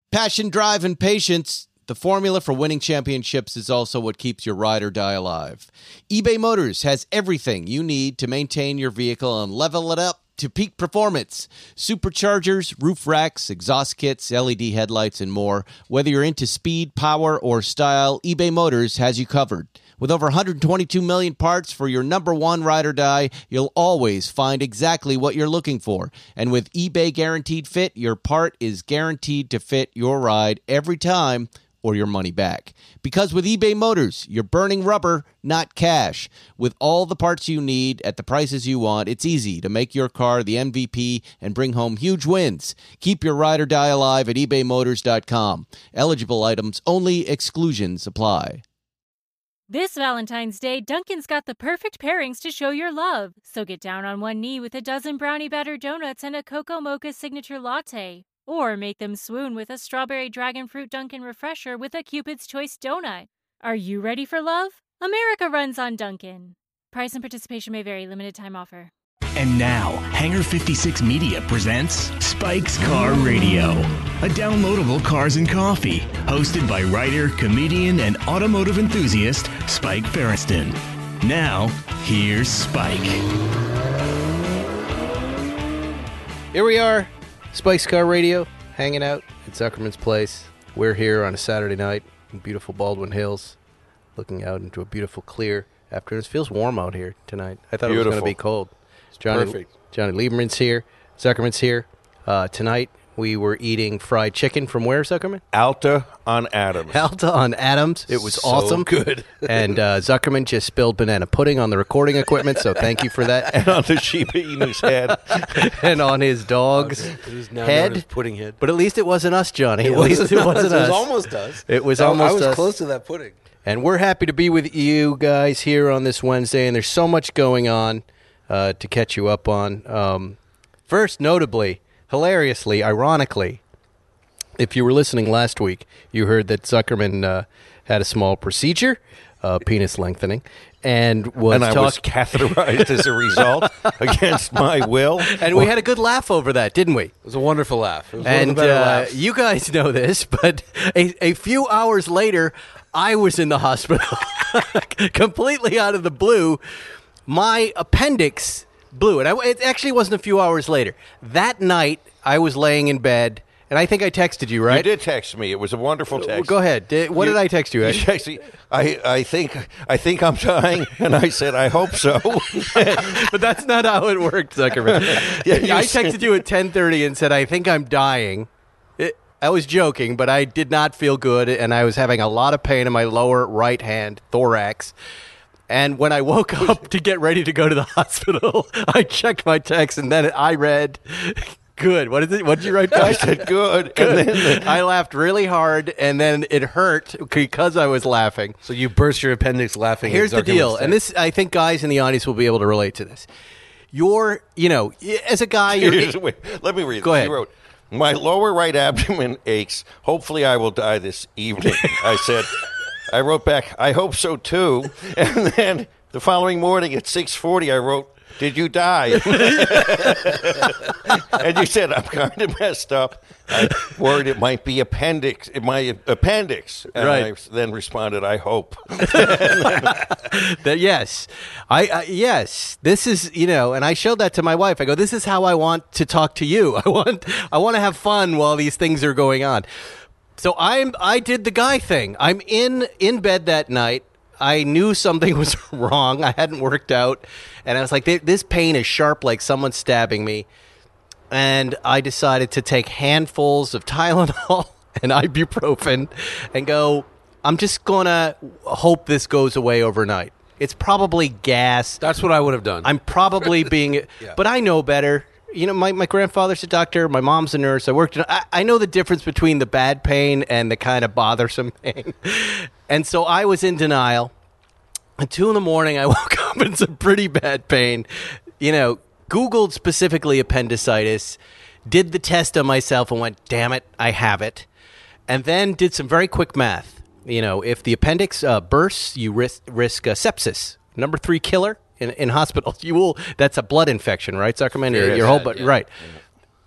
Passion, drive, and patience. The formula for winning championships is also what keeps your ride or die alive. eBay Motors has everything you need to maintain your vehicle and level it up to peak performance. Superchargers, roof racks, exhaust kits, LED headlights, and more. Whether you're into speed, power, or style, eBay Motors has you covered. With over 122 million parts for your number one ride or die, you'll always find exactly what you're looking for. And with eBay Guaranteed Fit, your part is guaranteed to fit your ride every time or your money back. Because with eBay Motors, you're burning rubber, not cash. With all the parts you need at the prices you want, it's easy to make your car the MVP and bring home huge wins. Keep your ride or die alive at ebaymotors.com. Eligible items only. Exclusions apply. This Valentine's Day, Dunkin's got the perfect pairings to show your love. So get down on one knee with a dozen brownie batter donuts and a Cocoa Mocha signature latte. Or make them swoon with a strawberry dragon fruit Dunkin' refresher with a Cupid's Choice donut. Are you ready for love? America runs on Dunkin'. Price and participation may vary. Limited time offer. And now, Hangar 56 Media presents Spike's Car Radio, a downloadable cars and coffee, hosted by writer, comedian, and automotive enthusiast Spike Feresten. Now, here's Spike. Here we are, Spike's Car Radio, hanging out at Zuckerman's place. We're here on a Saturday night in beautiful Baldwin Hills, looking out into a beautiful, clear afternoon. It feels warm out here tonight. I thought it was going to be cold. Perfect. Johnny Lieberman's here. Zuckerman's here. Tonight we were eating fried chicken from where, Zuckerman? Alta on Adams. Alta on Adams. It was So awesome. good. And Zuckerman just spilled banana pudding on the recording equipment, so thank you for that. And on the Shiba Inu's head. And on his dog's It is now head. known as pudding head. But at least it wasn't us, Johnny. At least it wasn't us. It was almost us. It was I almost was us. close to that pudding. And we're happy to be with you guys here on this Wednesday, and there's so much going on to catch you up on. First, notably, hilariously, ironically, if you were listening last week, you heard that Zuckerman had a small procedure, penis lengthening, and was I was catheterized as a result against my will. And we had a good laugh over that, didn't we? It was a wonderful laugh. It was one And of the better laughs. you guys know this, but a few hours later, I was in the hospital, completely out of the blue. My appendix blew, and it actually wasn't a few hours later. That night, I was laying in bed, and I think I texted you, right? You did text me. It was a wonderful text. Go ahead. What did I text you? You texted me, I think I'm dying, and I said, I hope so. But that's not how it worked, Zuckerman. I texted you at 10:30 and said, I think I'm dying. I was joking, but I did not feel good, and I was having a lot of pain in my lower right hand, thorax. And when I woke up to get ready to go to the hospital, I checked my text, and then I read, good. What is it? What did you write back? I said, good. Good. And then I laughed really hard, and then it hurt because I was laughing. So you burst your appendix laughing. Here's at the deal, Zuckerman's and this, I think guys in the audience will be able to relate to this. You're, as a guy, Wait, let me read Go this. ahead. He wrote, my lower right abdomen aches. Hopefully I will die this evening. I said, I wrote back, I hope so too. And then the following morning at 6:40, I wrote, did you die? And you said, I'm kind of messed up. I worried it might be appendix. My appendix. And Right. I then responded, I hope. Yes, yes. This is, and I showed that to my wife. I go, this is how I want to talk to you. I want to have fun while these things are going on. So I did the guy thing. I'm in bed that night. I knew something was wrong. I hadn't worked out, and I was like, this pain is sharp, like someone's stabbing me. And I decided to take handfuls of Tylenol and ibuprofen and go, I'm just going to hope this goes away overnight. It's probably gas. That's what I would have done. I'm probably being, Yeah. but I know better. My grandfather's a doctor. My mom's a nurse. I know the difference between the bad pain and the kind of bothersome pain. And so I was in denial. At 2 a.m, I woke up in some pretty bad pain. Googled specifically appendicitis, did the test on myself and went, damn it, I have it. And then did some very quick math. If the appendix bursts, you risk sepsis. Number 3 killer in hospitals. That's a blood infection, right, Zuckerman? Sure Your is. whole, but Yeah. right.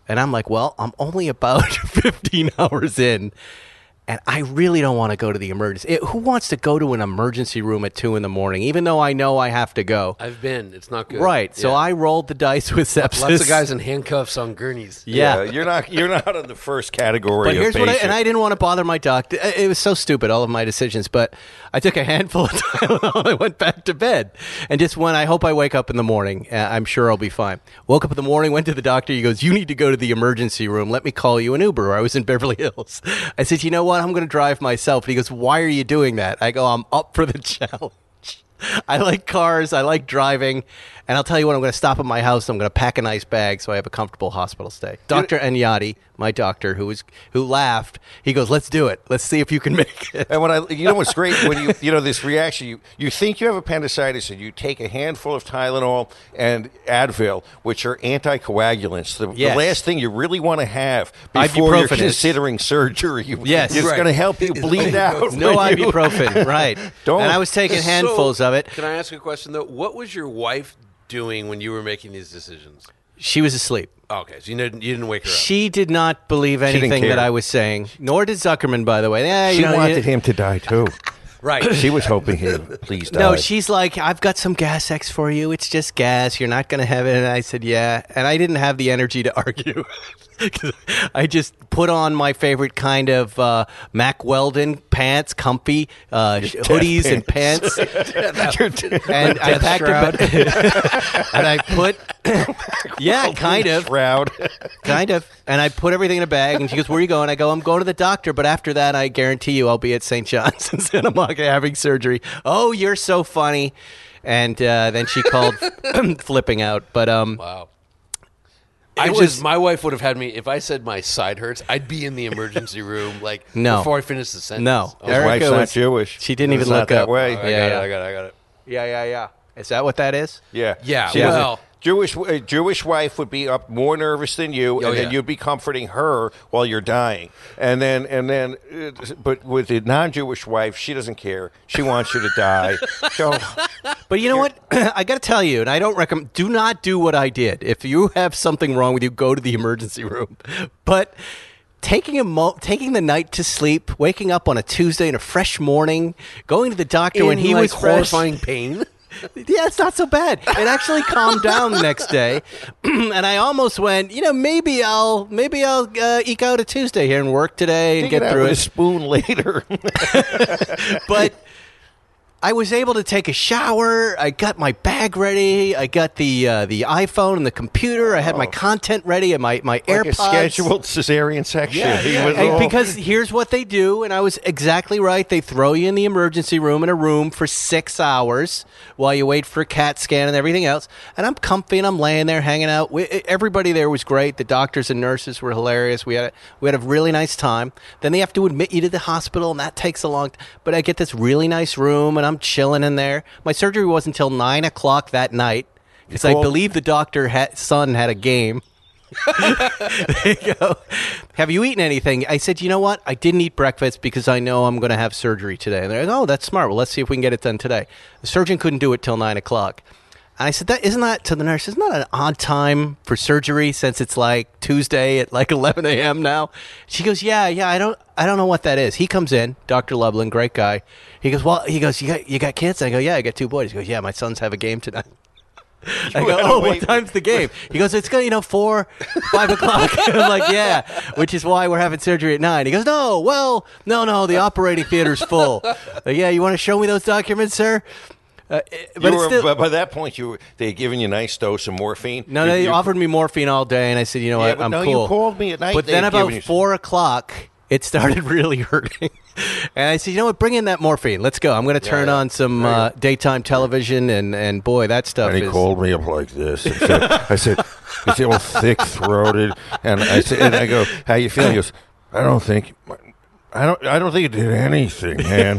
And I'm like, well, I'm only about 15 hours in. And I really don't want to go to the emergency. Who wants to go to an emergency room at 2 a.m, even though I know I have to go? I've been. It's not good. Right. So Yeah. I rolled the dice with sepsis. Lots of guys in handcuffs on gurneys. Yeah. You're not in the first category. But of here's what patient. I didn't want to bother my doctor. It was so stupid, all of my decisions. But I took a handful of Tylenol. I went back to bed and just went, I hope I wake up in the morning. I'm sure I'll be fine. Woke up in the morning, went to the doctor. He goes, you need to go to the emergency room. Let me call you an Uber. I was in Beverly Hills. I said, you know what? I'm going to drive myself. And he goes, why are you doing that? I go, I'm up for the challenge. I like cars. I like driving. And I'll tell you what, I'm going to stop at my house. I'm going to pack a nice bag so I have a comfortable hospital stay. Dr. Enyati, my doctor, who laughed, he goes, let's do it. Let's see if you can make it. And what's great when this reaction, you think you have appendicitis and you take a handful of Tylenol and Advil, which are anticoagulants. The last thing you really want to have before you're Ibuprofen is. considering surgery. Yes. It's Right. going to help you bleed out. No when you- ibuprofen, right. Don't. And I was taking handfuls of it. Can I ask a question, though? What was your wife doing when you were making these decisions? She was asleep. Okay, so you didn't wake her up. She did not believe didn't anything care. that I was saying, nor did Zuckerman, by the way. She wanted him to die too. Right. She was hoping he'd please die. No, she's like, I've got some Gas X for you. It's just gas. You're not going to have it. And I said, yeah. And I didn't have the energy to argue. I just put on my favorite kind of Mack Weldon pants, comfy hoodies and pants. And I packed and I put, kind of. And I put everything in a bag. And she goes, where are you going? I go, I'm going to the doctor. But after that, I guarantee you I'll be at St. John's in Santa Monica having surgery. Oh, you're so funny. And then she called flipping out. But Wow. My wife would have had me, if I said my side hurts, I'd be in the emergency room No. before I finished the sentence. No. Oh, His Erica wife's not was- Jewish. she didn't even It's not look that up. way. I got it. Yeah. Is that what that is? Yeah. Yeah, She has a well- Jewish wife would be up more nervous than you, and then yeah. you'd be comforting her while you're dying. But with the non-Jewish wife, she doesn't care. She wants you to die. So, But you know what? I got to tell you, and I don't recommend, do not do what I did. If you have something wrong with you, go to the emergency room. But taking the night to sleep, waking up on a Tuesday in a fresh morning, going to the doctor when he was fresh. horrifying pain. Yeah, it's not so bad. It actually calmed down the next day, and I almost went. Maybe I'll eke out a Tuesday here and work today and dig it get out through with a it. spoon later. But I was able to take a shower. I got my bag ready. I got the iPhone and the computer. I had my content ready and my Like AirPods. a scheduled cesarean section. He was all- Because here's what they do, and I was exactly right. They throw you in the emergency room in a room for 6 hours while you wait for a CAT scan and everything else. And I'm comfy and I'm laying there hanging out. Everybody there was great. The doctors and nurses were hilarious. We had a really nice time. Then they have to admit you to the hospital, and that takes a long time. But I get this really nice room, and I'm chilling in there. My surgery wasn't until 9 o'clock that night because I called- believe the doctor son had a game. There you go. Have you eaten anything? I said, you know what? I didn't eat breakfast because I know I'm going to have surgery today. And they're like, oh, that's smart. Well, let's see if we can get it done today. The surgeon couldn't do it till 9 o'clock. And I said, isn't that to the nurse? Isn't that an odd time for surgery since it's like Tuesday at like 11 a.m. now? She goes, yeah. I don't know what that is. He comes in, Dr. Lublin, great guy. He goes, you got kids? I go, yeah, I got 2 boys. He goes, yeah, my sons have a game tonight. I go, had to oh, what wait. time's the game? He goes, it's going, 4, 5 o'clock. I'm like, yeah, which is why we're having surgery at 9. He goes, no, the operating theater's full. Yeah, you want to show me those documents, sir? But it's still, by that point, they had given you a nice dose of morphine. no, they offered me morphine all day, and I said, you know Yeah, what, but I'm no, cool. you called me at night. But they then had about given you- 4 o'clock, it started really hurting. And I said, you know what, bring in that morphine. Let's go. I'm going to turn on some daytime television, and boy, that stuff And he is... called me up like this. And said, I said, he's all thick-throated, and I go, how you feeling? He goes, I don't think it did anything, man.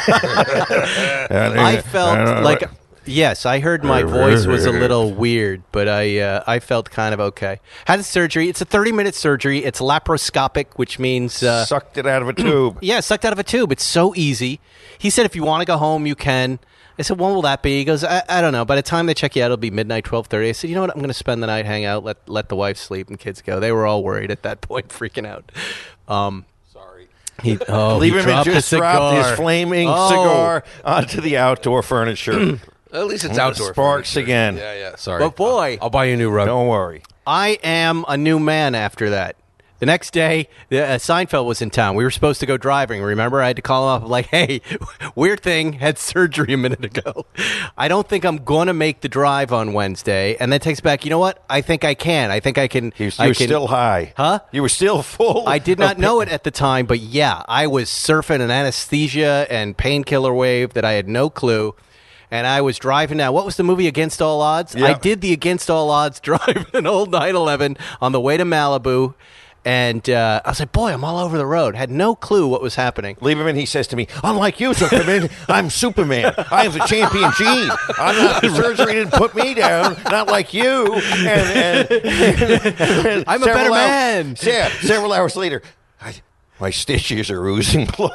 I felt like... Yes, I heard my voice was a little weird, but I felt kind of okay. Had a surgery. It's a 30-minute surgery. It's laparoscopic, which means... sucked it out of a tube. yeah, sucked out of a tube. It's so easy. He said if you want to go home, you can. I said, when will that be? He goes, I don't know. By the time they check you out, it'll be midnight, 12:30. I said, you know what? I'm going to spend the night, hang out, let the wife sleep and kids go. They were all worried at that point, freaking out. Sorry. Leave him and just drop his flaming cigar onto the outdoor furniture. At least it's outdoor. Sparks furniture. again. Yeah. Sorry. But boy, I'll buy you a new rug. Don't worry. I am a new man after that. The next day, Seinfeld was in town. We were supposed to go driving. Remember, I had to call him up. I'm like, hey, weird thing, had surgery a minute ago. I don't think I'm going to make the drive on Wednesday. And then takes back, you know what? I think I can. I think I can. You were still high. Huh? You were still full. I did not know it at the time, but yeah, I was surfing an anesthesia and painkiller wave that I had no clue. And I was driving down. What was the movie Against All Odds? Yeah. I did the Against All Odds drive, an old 911 on the way to Malibu. And I was like, boy, I'm all over the road. Had no clue what was happening. Lieberman, he says to me, unlike you, Zuckerman, I'm Superman. I have the champion gene. I'm not, the surgery didn't put me down, not like you. And I'm a better man. Yeah, several hours later, my stitches are oozing blood.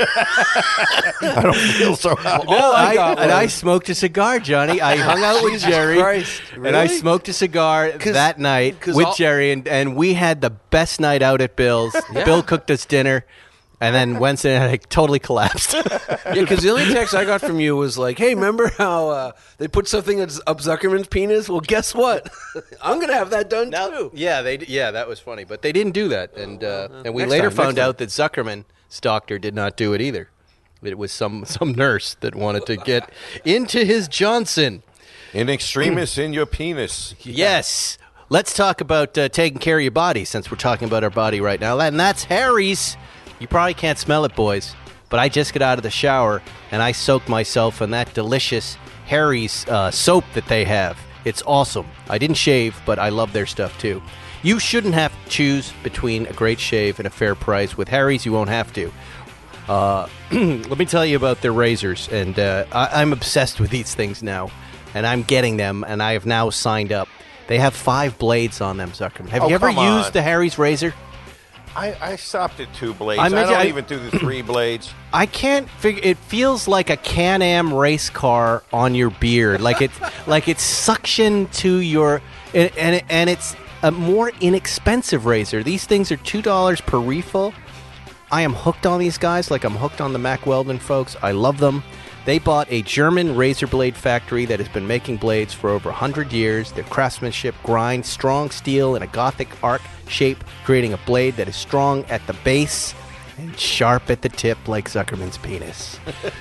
I don't feel so hot. I smoked a cigar, Johnny. I hung out with Jerry, Christ. and I smoked a cigar that night with Jerry, and we had the best night out at Bill's. Bill cooked us dinner, and then Wednesday night I totally collapsed. Yeah, because the only text I got from you was like, hey, remember how they put something up Zuckerman's penis? Well, guess what? I'm going to have that done, too. Yeah, that was funny, but they didn't do that, and we Next later time, found next out that Zuckerman's doctor did not do it either. It was some nurse that wanted to get into his Johnson. In extremis in your penis. Yes. Let's talk about taking care of your body, since we're talking about our body right now, and that's Harry's. You probably can't smell it, boys, but I just got out of the shower, and I soaked myself in that delicious Harry's soap that they have. It's awesome. I didn't shave, but I love their stuff, too. You shouldn't have to choose between a great shave and a fair price. With Harry's, you won't have to. Let me tell you about their razors, and I'm obsessed with these things now, and I'm getting them, and I have now signed up. They have 5 blades on them, Zuckerman. Have you ever used the Harry's razor? I stopped at 2 blades. I I mean, don't even do the 3 blades. I can't figure. It feels like a Can-Am race car on your beard, like it's suction to your, and it's a more inexpensive razor. These things are $2 per refill. I am hooked on these guys, like I'm hooked on the Mack Weldon folks. I love them. They bought a German razor blade factory that has been making blades for over 100 years. Their craftsmanship grinds strong steel in a Gothic arc shape, creating a blade that is strong at the base and sharp at the tip like Zuckerman's penis.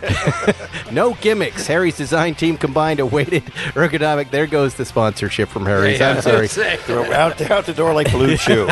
No gimmicks. Harry's design team combined a weighted ergonomic. There goes the sponsorship from Harry's. I'm sorry. Out the door like Blue Chew.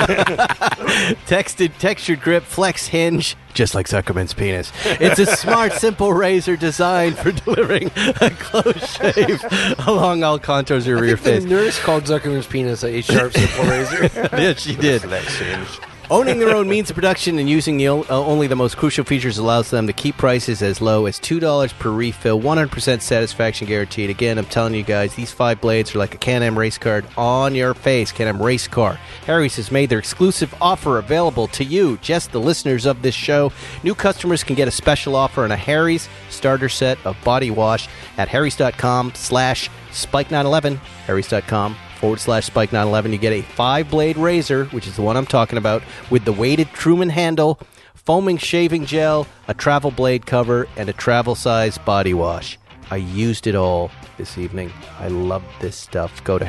Textured grip, flex hinge, just like Zuckerman's penis. It's a smart, simple razor designed for delivering a close shave along all contours of your face. The nurse called Zuckerman's penis a sharp, simple razor. Yeah, she did. Owning their own means of production and using only the most crucial features allows them to keep prices as low as $2 per refill, 100% satisfaction guaranteed. Again, I'm telling you guys, these 5 blades are like a Can-Am race card on your face. Can-Am race car. Harry's has made their exclusive offer available to you, just the listeners of this show. New customers can get a special offer on a Harry's starter set of body wash at harrys.com/spike911. harrys.com/spike911. You get a 5-blade razor, which is the one I'm talking about, with the weighted Truman handle, foaming shaving gel, a travel blade cover, and a travel-size body wash. I used it all this evening. I love this stuff. Go to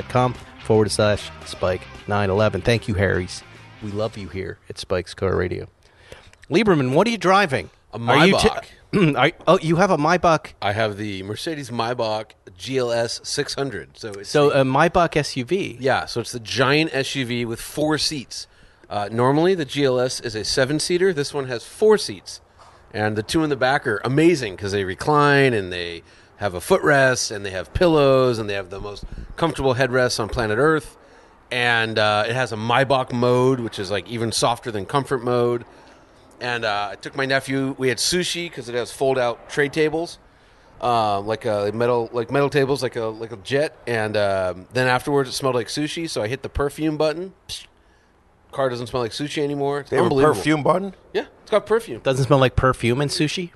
harrys.com/spike911. Thank you, Harry's. We love you here at Spike's Car Radio. Lieberman, what are you driving? A Maybach. You have a Maybach. I have the Mercedes Maybach GLS 600. So a Maybach SUV. Yeah, so it's the giant SUV with 4 seats. Normally, the GLS is a 7-seater. This one has 4 seats. And the 2 in the back are amazing because they recline and they have a footrest and they have pillows and they have the most comfortable headrests on planet Earth. And it has a Maybach mode, which is like even softer than comfort mode. And I took my nephew. We had sushi because it has fold-out tray tables, like metal tables, like a jet. And then afterwards, it smelled like sushi. So I hit the perfume button. Psst. Car doesn't smell like sushi anymore. It's They have a unbelievable. perfume button? Yeah, it's got perfume. Doesn't smell like perfume and sushi?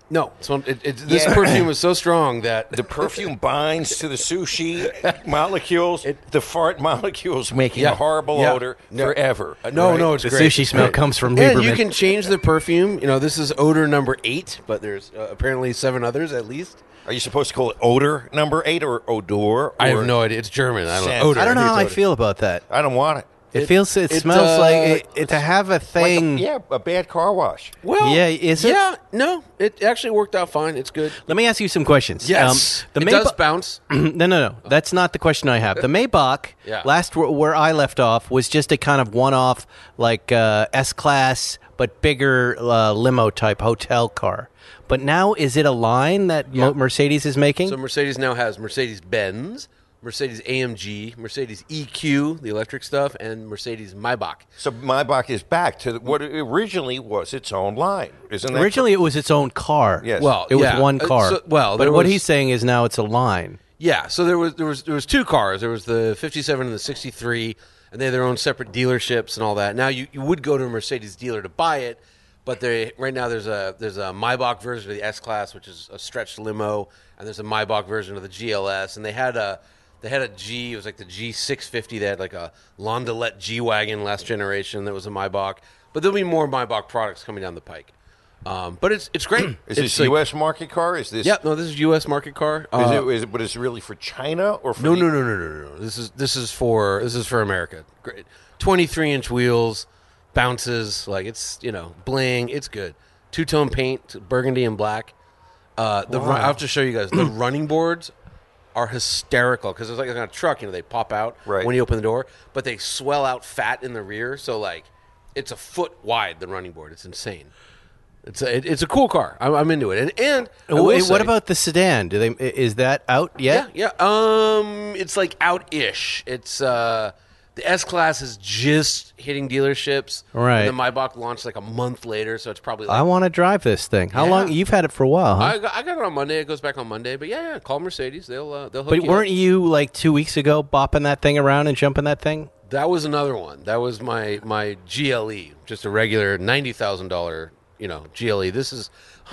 No, so this perfume is so strong that The perfume binds to the sushi molecules, the fart molecules, making a horrible odor forever. no, it's The great. sushi smell comes from And Lieberman. you can change the perfume. You know, this is odor number 8, but there's apparently 7 others at least. Are you supposed to call it odor number 8 or odor? I or- have no idea. It's German. I don't Scent. know. Odor. I don't know how I It's odor. feel about that. I don't want it. It feels. It it, smells like uh, to have a thing. A bad car wash. Well, Yeah, is it? Yeah, no, it actually worked out fine. It's good. Let me ask you some questions. Yes, the it does bounce. No. That's not the question I have. The Maybach, Yeah. last where I left off, was just a kind of one-off, like S-Class, but bigger limo type hotel car. But now, is it a line that Mercedes is making? So Mercedes now has Mercedes-Benz, Mercedes-AMG, Mercedes EQ, the electric stuff, and Mercedes Maybach. So Maybach is back to what it originally was its own line, isn't that? Originally, it was its own car. Yes. Well, It was yeah. one car. Well, but there what was- he's saying is now it's a line. Yeah, so there was 2 cars. There was the 57 and the 63, and they had their own separate dealerships and all that. Now you would go to a Mercedes dealer to buy it, but right now there's a Maybach version of the S-Class, which is a stretched limo, and there's a Maybach version of the GLS, and they had a G. It was like the G650. They had like a Landaulet G-Wagon last generation that was a Maybach. But there'll be more Maybach products coming down the pike. But it's great. Is It's this like- U.S. market car? Is this? Yeah, no, this is U.S. market car. Is it? But is it really for China or for? No. the- This is for America. Great, 23-inch wheels, bounces like it's bling. It's good. 2-tone paint, burgundy and black. I'll have to show you guys the running boards are hysterical because it's like on a truck. They pop out Right. when you open the door, but they swell out fat in the rear. So like it's a foot wide. The running board. It's insane. It's a cool car. I'm into it. And I will Wait, what say- about the sedan? Is that out yet? Yeah. It's like out-ish. It's the S-Class is just hitting dealerships. Right. And the Maybach launched like a month later, so it's probably like I want to drive this thing. How Yeah. long? You've had it for a while, huh? I got it on Monday. It goes back on Monday. But yeah, call Mercedes. They'll hook But you weren't up. you like 2 weeks ago bopping that thing around and jumping that thing? That was another one. That was my GLE, just a regular $90,000 GLE. This is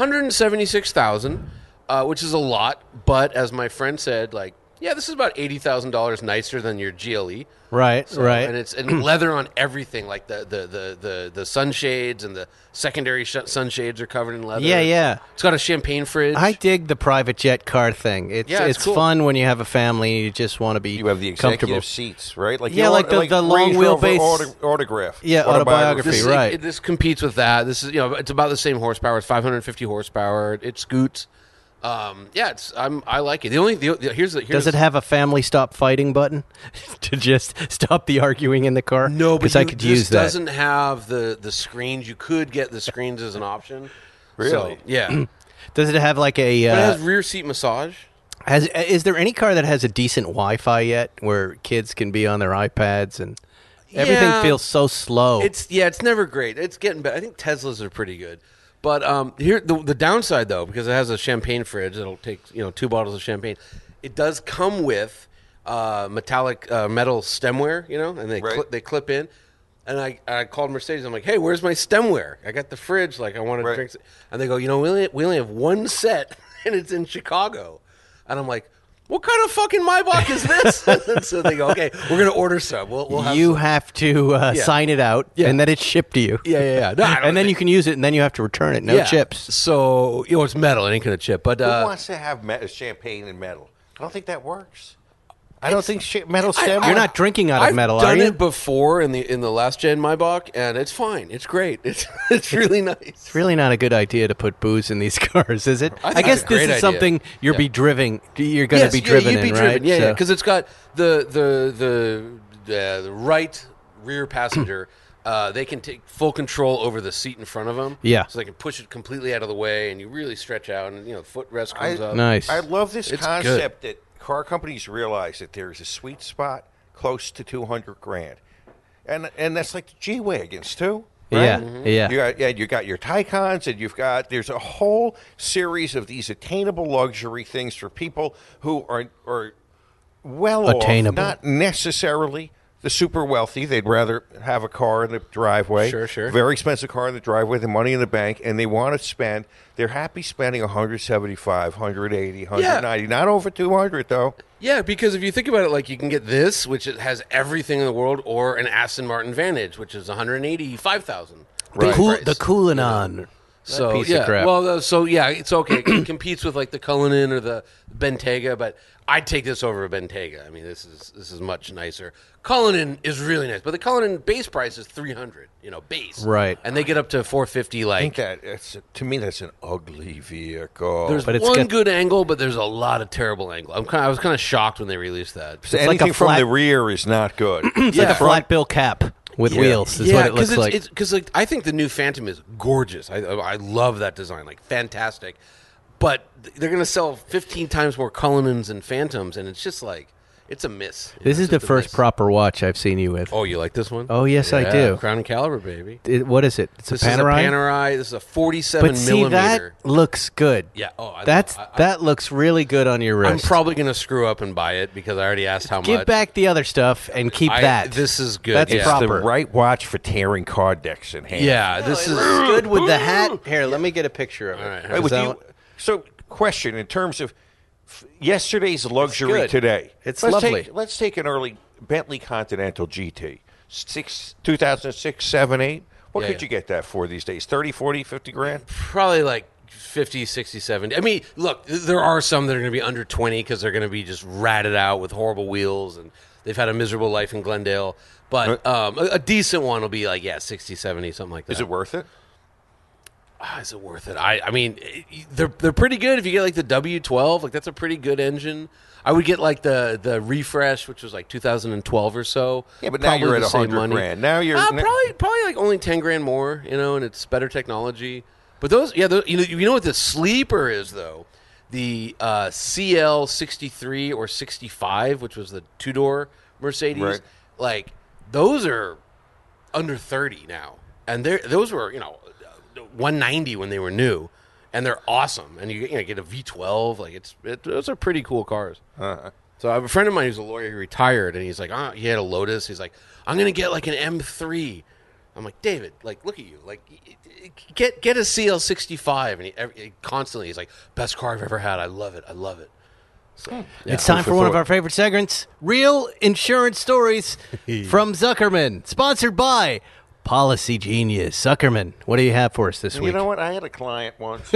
$176,000, which is a lot. But as my friend said, like, yeah, this is about $80,000 nicer than your GLE. Right, So, right. and it's leather on everything, like the sunshades and the secondary sunshades are covered in leather. Yeah. It's got a champagne fridge. I dig the private jet car thing. It's It's cool. fun when you have a family and you just want to be You have the comfortable. executive seats, right? Like Yeah, like the long Range Rover wheelbase- autograph. Yeah, autobiography. This, right. This competes with that. This is it's about the same horsepower. It's 550 horsepower. It scoots. I like it. Here's Does it have a family stop fighting button to just stop the arguing in the car? No, but because I could this use that. doesn't have the screens. You could get the screens as an option. Really? So, yeah. Does it have like a? But it has rear seat massage. Is there any car that has a decent Wi-Fi yet, where kids can be on their iPads and everything Yeah. feels so slow? It's never great. It's getting better. I think Teslas are pretty good. But here the downside though, because it has a champagne fridge that'll take 2 bottles of champagne. It does come with metallic metal stemware, and they Right. they clip in. And I called Mercedes. I'm like, hey, where's my stemware? I got the fridge. Like, I want to Right. drink. And they go, we only have one set, and it's in Chicago. And I'm like, what kind of fucking Maybach is this? And so they go, okay, we're gonna order some. We'll have you some. have to sign it out, Yeah. and then it's shipped to you. Yeah. No, I don't and then think- you can use it, and then you have to return it. No Yeah. chips. So it's metal. It ain't gonna chip. But Who wants to have champagne and metal? I don't think that works. I don't think metal stem. You're not drinking out of I've metal, done are you? it before in the last gen Maybach, and it's fine. It's great. It's really nice. It's really not a good idea to put booze in these cars, is it? I I think guess it's a this great is idea. something you're Yeah. be driven. You're going to Yes, be yeah, driven you'd be in, driven. right? Yeah, So- because it's got the right rear passenger. They can take full control over the seat in front of them. Yeah. so they can push it completely out of the way, and you really stretch out, and the footrest comes up. Nice. I love this It's concept that car companies realize that there's a sweet spot close to $200,000, and that's like the G-Wagons too. Right? Yeah, Mm-hmm. yeah. You got your Taycans, and there's a whole series of these attainable luxury things for people who are well Attainable. off, not necessarily the super wealthy. They'd rather have a car in the driveway. Sure. Very expensive car in the driveway, the money in the bank, and they want to spend. They're happy spending 175, 180, 190. Not over 200 though. Yeah, because if you think about it, like you can get this, which it has everything in the world, or an Aston Martin Vantage, which is $185,000. Right. The Cullinan. So piece yeah, of crap. well, it's okay. It competes with like the Cullinan or the Bentayga, but I'd take this over a Bentayga. I mean, this is much nicer. Cullinan is really nice, but the Cullinan base price is $300. Base, Right. And they get up to $450. I Like think to me, that's an ugly vehicle. there's But it's one got- good angle, but there's a lot of terrible angle. I was kind of shocked when they released that. So like anything a from flat- the rear is not good. It's like a flat bill cap with wheels is what it looks like. Because I think the new Phantom is gorgeous. I love that design, like fantastic. But they're going to sell 15 times more Cullinans and Phantoms, and it's just like it's a miss. This is It's the just a first miss. proper watch I've seen you with. Oh, you like this one? Oh, yes, I Yeah, do. Crown and Caliber, baby. What is it? It's This a Panerai? is a Panerai. This is a 47 But see, millimeter. that looks good. Yeah. Oh, That looks really good on your I'm wrist. probably going to screw up and buy it because I already asked how Give much. back the other stuff and keep that. This is good. That's yeah. proper. The right watch for tearing card decks in hand. Yeah, this is good with the hat. Here, let me get a picture of it. All right. Hey, Is with that you- what- so, question in terms of yesterday's luxury good. today. It's let's lovely. Let's take an early Bentley Continental GT. 2006, 7, 8. What Yeah, could yeah. you get that for these days? 30, 40, 50 grand? probably like 50, 60, 70. I mean, look, there are some that are going to be under 20 because they're going to be just ratted out with horrible wheels and they've had a miserable life in Glendale. But a decent one will be like, 60, 70, something like that. Is it worth it? Is it worth it? I mean, they're pretty good. If you get like the W12, like that's a pretty good engine. I would get like the refresh, which was like 2012 or so. Yeah, but now Probably you're at the same 100 money. grand. Now you're probably like only 10 grand more, and it's better technology. But those, you know what the sleeper is though, the CL 63 or 65, which was the 2-door Mercedes. Right. Like those are under 30 now, and those were 190 when they were new, and they're awesome. And you get a V12. Like those are pretty cool cars. So I have a friend of mine who's a lawyer who retired, and he's like, he had a Lotus. He's like, I'm gonna get like an M3. I'm like, David, like look at you, like get a CL65, and he constantly he's like, best car I've ever had. I love it. So, It's time for one of our favorite segments, Real Insurance Stories from Zuckerman, sponsored by Policy Genius. Zuckerman, what do you have for us this You week? know what? I had a client once.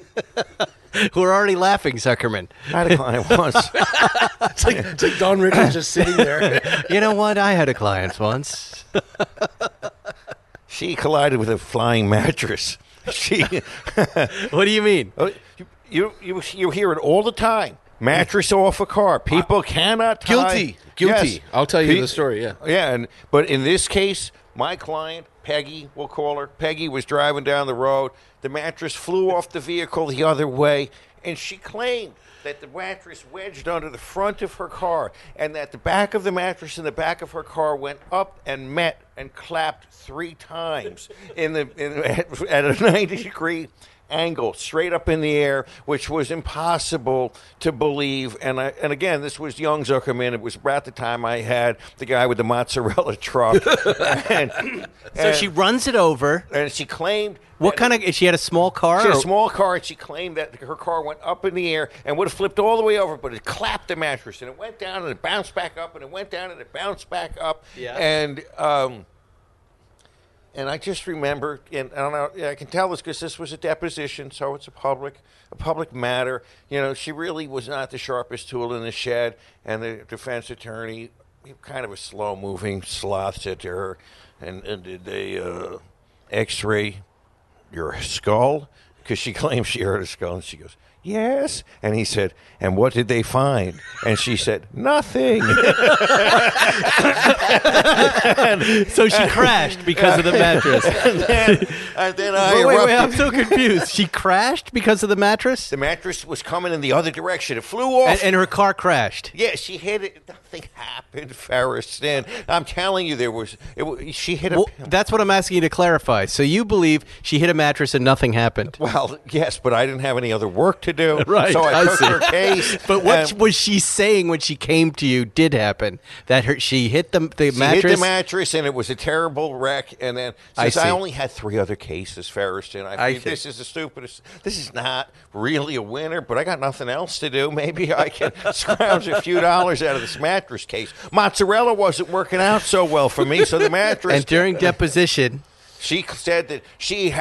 We're already laughing, Zuckerman. I had a client once. it's like Don Richards just sitting there. You know what? I had a client once. She collided with a flying mattress. What do you mean? You hear it all the time. Mattress off a car. People cannot tie. Guilty. Yes. I'll tell you the story. Yeah. Yeah, but in this case, my client, Peggy, we'll call her, Peggy was driving down the road. The mattress flew off the vehicle the other way, and she claimed that the mattress wedged under the front of her car and that the back of the mattress in the back of her car went up and met and clapped 3 times at a 90-degree angle straight up in the air, which was impossible to believe. And again, this was young Zuckerman. It was about the time I had the guy with the mozzarella truck. So she runs it over. And she claimed... What kind of... She had a small car? She had a or- small car, and she claimed that her car went up in the air and would have flipped all the way over, but it clapped the mattress, and it went down, and it bounced back up, and it went down, and it bounced back up. Yeah. And I just remember, and I don't know, I can tell this because this was a deposition, so it's a public matter. She really was not the sharpest tool in the shed, and the defense attorney, kind of a slow-moving sloth, said to her, and did they X-ray your skull? Because she claims she heard a skull, and she goes, yes. And he said, and what did they find? And she said, nothing. So she crashed because of the mattress. and then I Wait, erupted. I'm so confused. She crashed because of the mattress? The mattress was coming in the other direction. It flew off. And her car crashed. Yeah, she hit it. Nothing happened, Ferriston. I'm telling you, she hit a... Well, that's what I'm asking you to clarify. So you believe she hit a mattress and nothing happened? Well, yes, but I didn't have any other work to to do. Right, So I I took see. her case. But what and was she saying when she came to you did happen? That she hit the she mattress? hit the mattress, and it was a terrible wreck. And then since I I see. only had 3 other cases, Ferriston, I I figured see. this is the stupidest. This is not really a winner, but I got nothing else to do. Maybe I can scrounge a few dollars out of this mattress case. Mozzarella wasn't working out so well for me, so the mattress. And during deposition, She said that she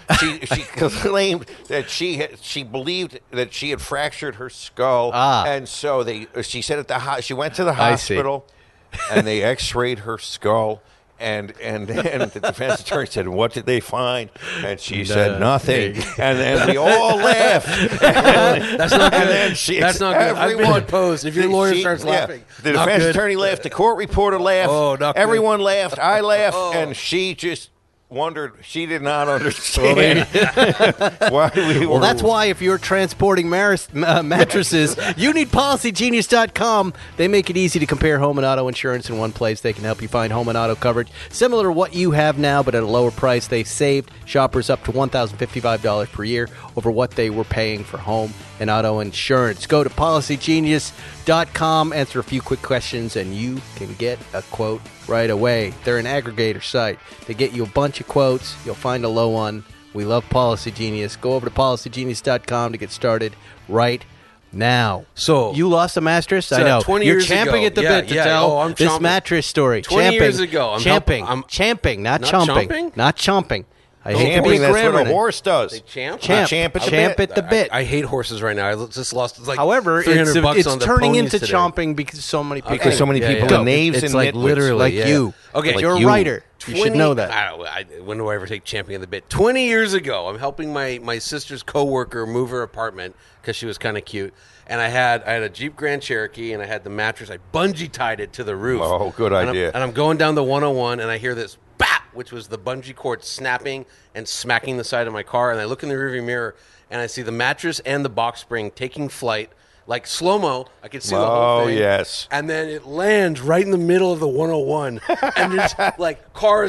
claimed that she believed that she had fractured her skull, and so she said she went to the I see. hospital, and they X-rayed her skull, and the defense attorney said, "What did they find?" And she said nothing, and then we all laughed. That's not good. And then That's not good. I've been deposed. If your lawyer starts laughing, the not defense good. attorney laughed, the court reporter laughed, Oh, not good. everyone laughed, I laughed, and she just wondered. She did not understand why we were. well, that's why if you're transporting mattresses, you need PolicyGenius.com. They make it easy to compare home and auto insurance in one place. They can help you find home and auto coverage similar to what you have now, but at a lower price. They've saved shoppers up to $1,055 per year over what they were paying for home and auto insurance. Go to PolicyGenius.com, answer a few quick questions, and you can get a quote right away. They're an aggregator site. They get you a bunch of quotes. You'll find a low one. We love Policy Genius. Go over to PolicyGenius.com to get started right now. So- you lost a mattress? I So, know. 20 You're years champing ago. at the Yeah, bit to yeah. tell Oh, I'm this chomping. mattress story. 20 champing. years ago, I'm champing, not Not chomping. chomping? Not chomping. I hate to be Champing, that's grammar what a now. horse does. They champ? Champ at the bit. I hate horses right now. I just lost like However, $300 it's on the turning ponies into today. chomping because so many people. Because so many people yeah. in knaves It's and like nitwits. literally like yeah. you. Okay, Like you're a you. writer. You should know that. When do I ever take champing at the bit? 20 years ago, I'm helping my sister's coworker move her apartment because she was kind of cute. And I had a Jeep Grand Cherokee, and I had the mattress. I bungee tied it to the roof. Oh, good idea. And I'm going down the 101, and I hear this bap, which was the bungee cord snapping and smacking the side of my car. And I look in the rearview mirror, and I see the mattress and the box spring taking flight. Like slow-mo, I could see the whole Oh, thing. yes. And then it lands right in the middle of the 101. And there's like cars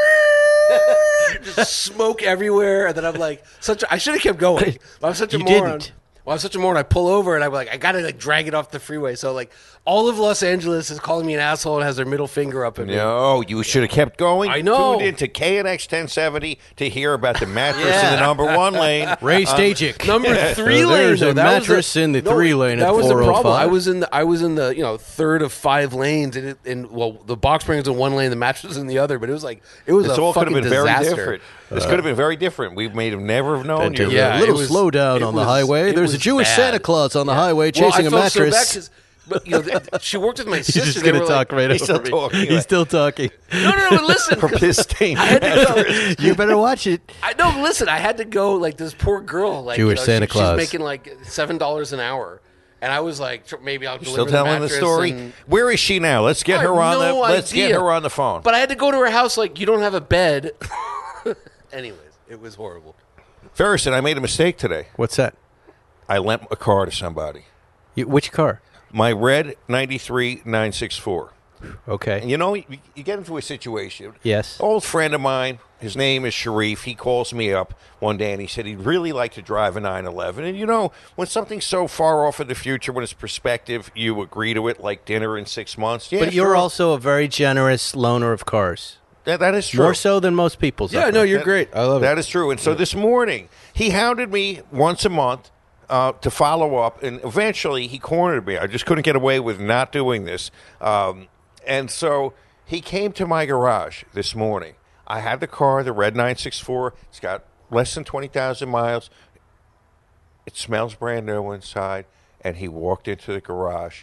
just smoke everywhere. And then I'm like, I should have kept going. I'm such a You moron. didn't. Well, I'm such a moron. I pull over and I'm like, I gotta like drag it off the freeway. So like, all of Los Angeles is calling me an asshole and has their middle finger up at me. No, you should have kept going. I know. Tuned into KNX 1070 to hear about the mattress in the number 1 lane. Ray Stajic. Number 3 lane. There's though. a That was mattress in the 3 lane at That was the problem. 405. I was in the third of 5 lanes, and the box spring was in 1 lane, the mattress was in the other. But it was This a all could fucking have been disaster. very different. This could have been very different. We may have never known you. Yeah, a little it was- slowdown it on the was- highway. it There's a was Jewish bad. Santa Claus on the highway Well, chasing I a felt so bad mattress. 'cause- but she worked with my sister. He's just They going to were talk like, right He's over still me. talking. He's still talking. No, listen. For piss stain. I had to go. You better watch it. Listen. I had to go. Like this poor girl, like Jewish Santa Claus. she's making like $7 an hour, and I was like, maybe I'll deliver Still telling the mattress story. and- Where is she now? Let's get I her have on no Let's get idea. her on the phone. But I had to go to her house. Like, you don't have a bed. Anyways, it was horrible. Ferguson, I made a mistake today. What's that? I lent a car to somebody. Which car? My red 93 964. Okay. And you know, you get into a situation. Yes. Old friend of mine, his name is Sharif. He calls me up one day and he said he'd really like to drive a 911. And you know, when something's so far off in the future, when it's perspective, you agree to it like dinner in 6 months. Yeah, But you're sure. also a very generous loaner of cars. That is true. More so than most people's. Yeah, no, you're great. I love it. That is true. And so this morning, he hounded me once a month to follow up, and eventually he cornered me. I just couldn't get away with not doing this. And so he came to my garage this morning. I had the car, the red 964. It's got less than 20,000 miles. It smells brand new inside. And he walked into the garage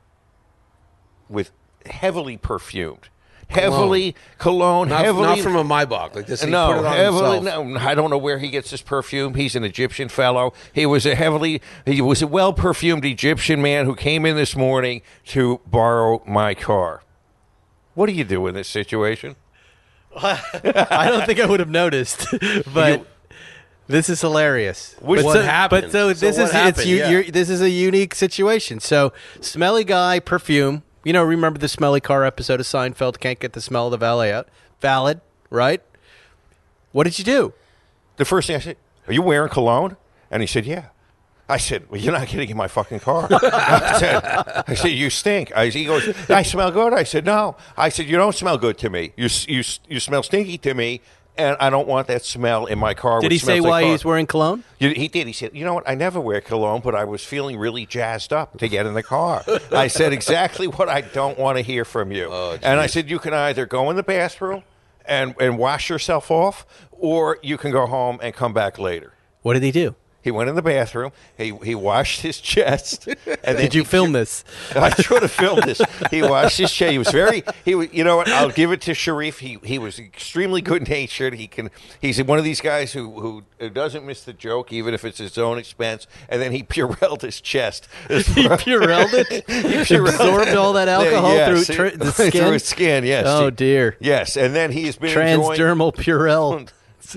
with heavily perfumed. Heavily cologne, Not heavily from a Maybach like this. He no, put it on heavily. himself. No, I don't know where he gets his perfume. He's an Egyptian fellow. He was a well perfumed Egyptian man who came in this morning to borrow my car. What do you do in this situation? I don't think I would have noticed, but this is hilarious. What happened? But so So this what is happened? Yeah. this is a unique situation. So smelly guy, perfume. You know, remember the smelly car episode of Seinfeld? Can't get the smell of the valet out. Valid, right? What did you do? The first thing I said, "Are you wearing cologne?" And he said, "Yeah." I said, well, you're not getting in my fucking car. I said, you stink. He goes, I smell good. I said, no. I said, you don't smell good to me. You smell stinky to me, and I don't want that smell in my car. Did he say why he was wearing cologne? He did. He said, you know what? I never wear cologne, but I was feeling really jazzed up to get in the car. I said exactly what I don't want to hear from you. And I said, you can either go in the bathroom and wash yourself off, or you can go home and come back later. What did he do? He went in the bathroom. He washed his chest. And then Did you film this? I should have filmed this. He washed his chest. He was very. You know what? I'll give it to Sharif. He was extremely good natured. He's one of these guys who doesn't miss the joke, even if it's his own expense. And then he Purelled his chest. He Purelled it. He absorbed all that alcohol through the skin. Through his skin. Yes. Oh dear. Yes, and then he's been transdermal Purell.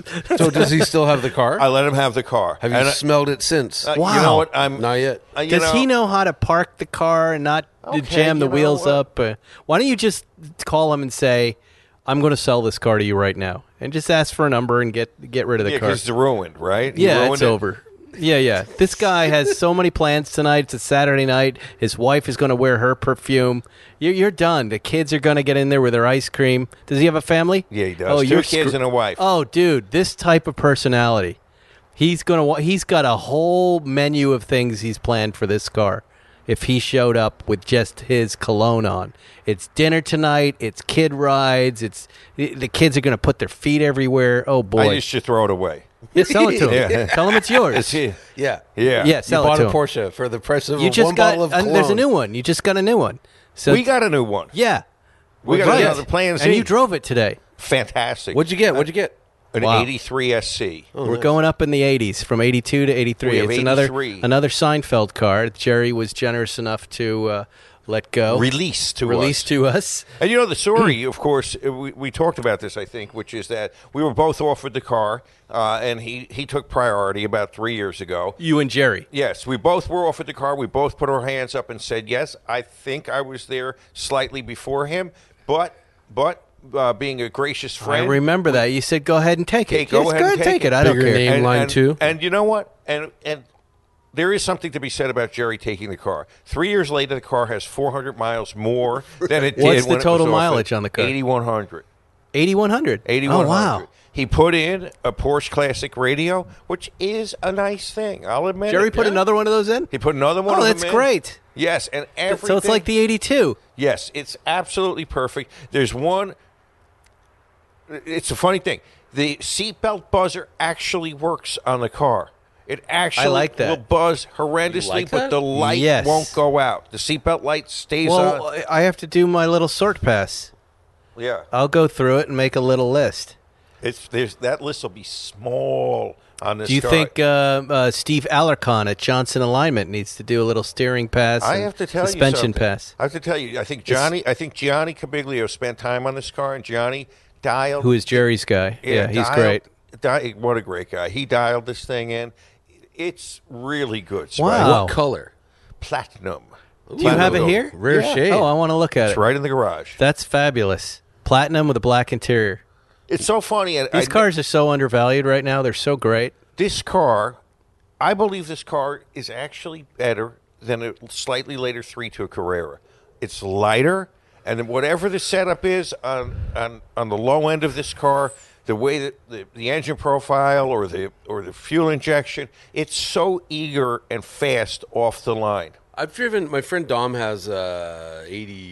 So does he still have the car? I let him have the car. Have you smelled it since? Wow. You know what? Not yet. Does he know how to park the car and not jam the wheels up? Why don't you just call him and say, I'm going to sell this car to you right now. And just ask for a number and get rid of the car. Because it's ruined, right? It's over. Yeah. This guy has so many plans tonight. It's a Saturday night. His wife is going to wear her perfume. You're done. The kids are going to get in there with their ice cream. Does he have a family? Yeah, he does. 2 kids and a wife. Oh, dude, this type of personality. He's got a whole menu of things he's planned for this car. If he showed up with just his cologne on. It's dinner tonight. It's kid rides. The kids are going to put their feet everywhere. Oh, boy. I used to throw it away. Yeah, sell it to him. Tell him it's yours. Yeah. Sell you it to bought a him. Porsche for the price of You just one got, bottle of cologne. there's a new one. You just got a new one. So We got a new one. Yeah. We got another Plan Z. And you drove it today. Fantastic. What'd you get? An Wow. 83 SC. We're going up in the 80s, from 82 to 83. We have It's 83. another Seinfeld car. Jerry was generous enough to let go. Release to us. And you know the story, of course, we talked about this, I think, which is that we were both offered the car, and he took priority about 3 years ago. You and Jerry. Yes, we both were offered the car. We both put our hands up and said, yes, I think I was there slightly before him, but being a gracious friend. I remember that. You said, go ahead and take it. Go ahead and take it. I don't Bigger care. name line too. And you know what? And there is something to be said about Jerry taking the car. 3 years later, the car has 400 miles more than it did What's the when total it was mileage on the car? 8,100. 8,100. 8,100. Oh, wow. He put in a Porsche Classic radio, which is a nice thing. I'll admit Jerry it. put another one of those in? He put another one Oh, of them that's in. great. Yes, and everything. So it's like the 82. Yes, it's absolutely perfect. There's one. It's a funny thing. The seatbelt buzzer actually works on the car. It actually like that. will buzz horrendously, like but that? the light Yes. won't go out. The seatbelt light stays Well, on. I have to do my little sort pass. Yeah, I'll go through it and make a little list. that list will be small on this. Do you car. think Steve Alarcon at Johnson Alignment needs to do a little steering pass I and have to tell suspension you something. pass? I have to tell you. I think Gianni Cabiglio spent time on this car, and Gianni dialed. Who is Jerry's guy? Yeah, he's great. What a great guy. He dialed this thing in. It's really good. Spike. Wow. What color? Platinum. Do you have it here? Rare shade. Oh, I want to look at It's it. right in the garage. That's fabulous. Platinum with a black interior. It's so funny. These cars are so undervalued right now. They're so great. This car, I believe this car is actually better than a slightly later 3.2 Carrera. It's lighter, and whatever the setup is on the low end of this car, the way that the engine profile or the fuel injection, it's so eager and fast off the line. I've driven. My friend Dom has a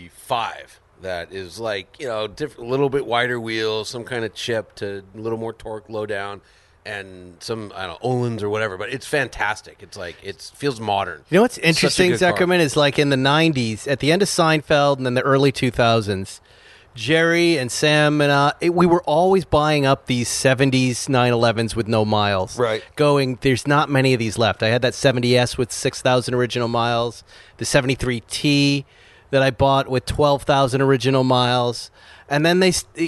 85 that is like a little bit wider wheels, some kind of chip to a little more torque, low down, and some Öhlins or whatever. But it's fantastic. It's like it feels modern. You know what's Such a interesting, good car. Zuckerman, is like in the 90s, at the end of Seinfeld and then the early 2000s, Jerry and Sam and I, we were always buying up these 70s 911s with no miles. Right. Going, there's not many of these left. I had that 70S with 6,000 original miles, the 73T that I bought with 12,000 original miles. And then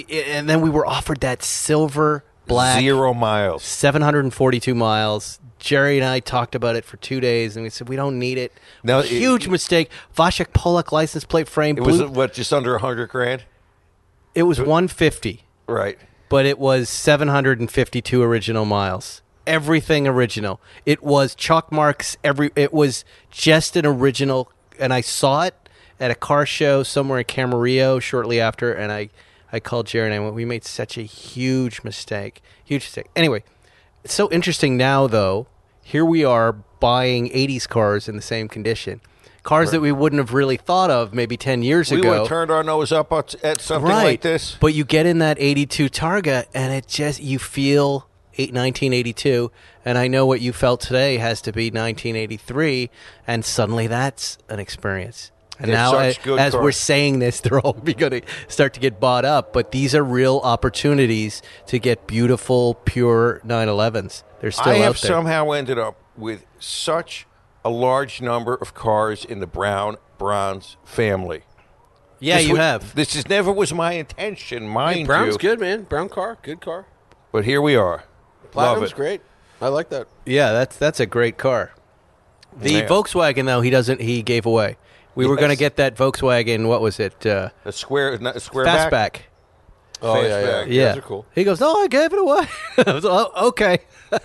we were offered that silver black 0 miles. 742 miles. Jerry and I talked about it for 2 days, and we said we don't need it. No, Huge mistake. Vasek Polak license plate frame. It was just under $100,000. It was 150, Right. but it was 752 original miles. everything original. It was chalk marks. It was just an original, and I saw it at a car show somewhere in Camarillo shortly after, and I called Jerry and I went, we made such a huge mistake. Anyway, it's so interesting now, though. Here we are buying 80s cars in the same condition. Cars that we wouldn't have really thought of maybe 10 years ago. We would have turned our nose up at something like this. But you get in that 82 Targa, and it just, you feel 1982, and I know what you felt today has to be 1983, and suddenly that's an experience. And They're now, such good as cars. we're saying this, they're all going to start to get bought up. But these are real opportunities to get beautiful, pure 911s. They're still I have out there. somehow ended up with such a large number of cars in the Brown Bronze family. Yeah, This you would- have. This never was my intention, mind Brown's you. good, man. Brown car, good car. But here we are. Love Platinum's it. great. I like that. Yeah, that's a great car. The Yeah. Volkswagen, though, he gave away. We were Yes. going to get that Volkswagen, what was it? A square back. Fastback. Oh, Fastback. yeah. Yeah. Those are cool. He goes, no, I gave it away. I was, oh, okay.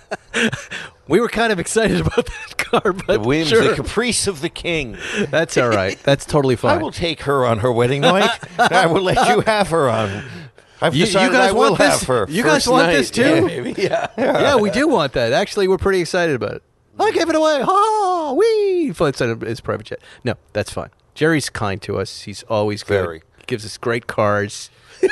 We were kind of excited about that car, but The whims, sure. the caprice of the king. That's all right. That's totally I fine. will take her on her wedding night. I will let you have her on. I've You decided guys I will want this? have her. You guys First want night. this too? Yeah, maybe. Yeah. Yeah, we do want that. Actually, we're pretty excited about it. I gave it away. Ha! Wee! Flights on his private jet. No, that's fine. Jerry's kind to us. He's always good. Very. He gives us great cars.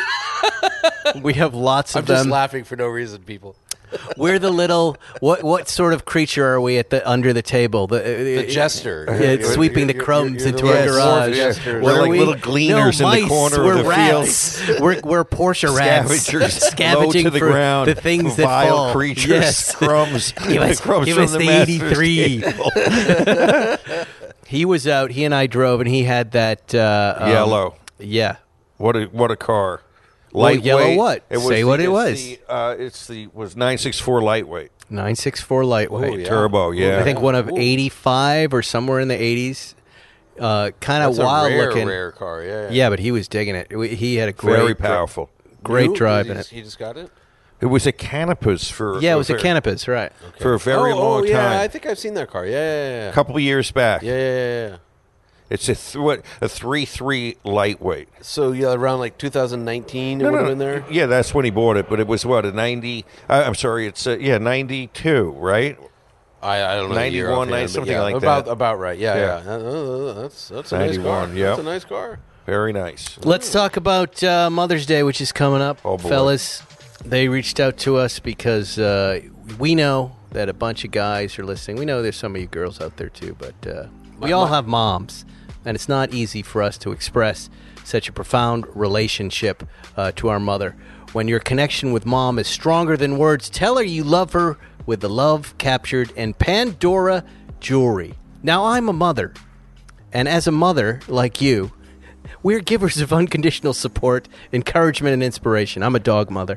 We have lots I'm of just them. laughing for no reason, people. We're the little what sort of creature are we at the under the table? The jester. Yeah, it's sweeping the crumbs you're into the our little garage. dwarf jester. We're What are like we? little gleaners no, in the mice. corner of We're the rats. We're Porsche rats. Scavengers, low Scavenging to the for ground, the things that vile fall. creatures, Yes. crumbs, Give us, crumbs give from us the the master's 83. table. He was out. He and I drove, and he had that Yellow. Yeah. What a car! Well, yellow Lightweight. what? Say what it was. Was 964 lightweight 964 lightweight. Oh, yeah. turbo. Yeah, I think one of Ooh. 85 or somewhere in the 80s. Kind of That's wild a rare, looking. rare car. Yeah. Yeah, but he was digging it. He had a great, very powerful. great New? drive He in just- it. He just got it. It was a Canopus for Yeah, it was a very- Canopus, right? for a very long yeah, time. I think I've seen that car. Yeah. a couple of years back. Yeah. It's a 3.3 lightweight. So yeah, around like 2019, it would have been there. Yeah, that's when he bought it. But it was what, a 90? I'm sorry, it's 92, right? I don't know. 91, the year offhand, something but yeah, like about, that. About right. Yeah. Yeah. That's a nice 91, car. yep. That's a nice car. Very nice. Let's talk about Mother's Day, which is coming up. Oh, boy. Fellas, they reached out to us because we know that a bunch of guys are listening. We know there's some of you girls out there too, but we all have moms, and it's not easy for us to express such a profound relationship to our mother. When your connection with mom is stronger than words, tell her you love her with the love captured in Pandora jewelry. Now, I'm a mother, and as a mother like you, we're givers of unconditional support, encouragement, and inspiration. I'm a dog mother.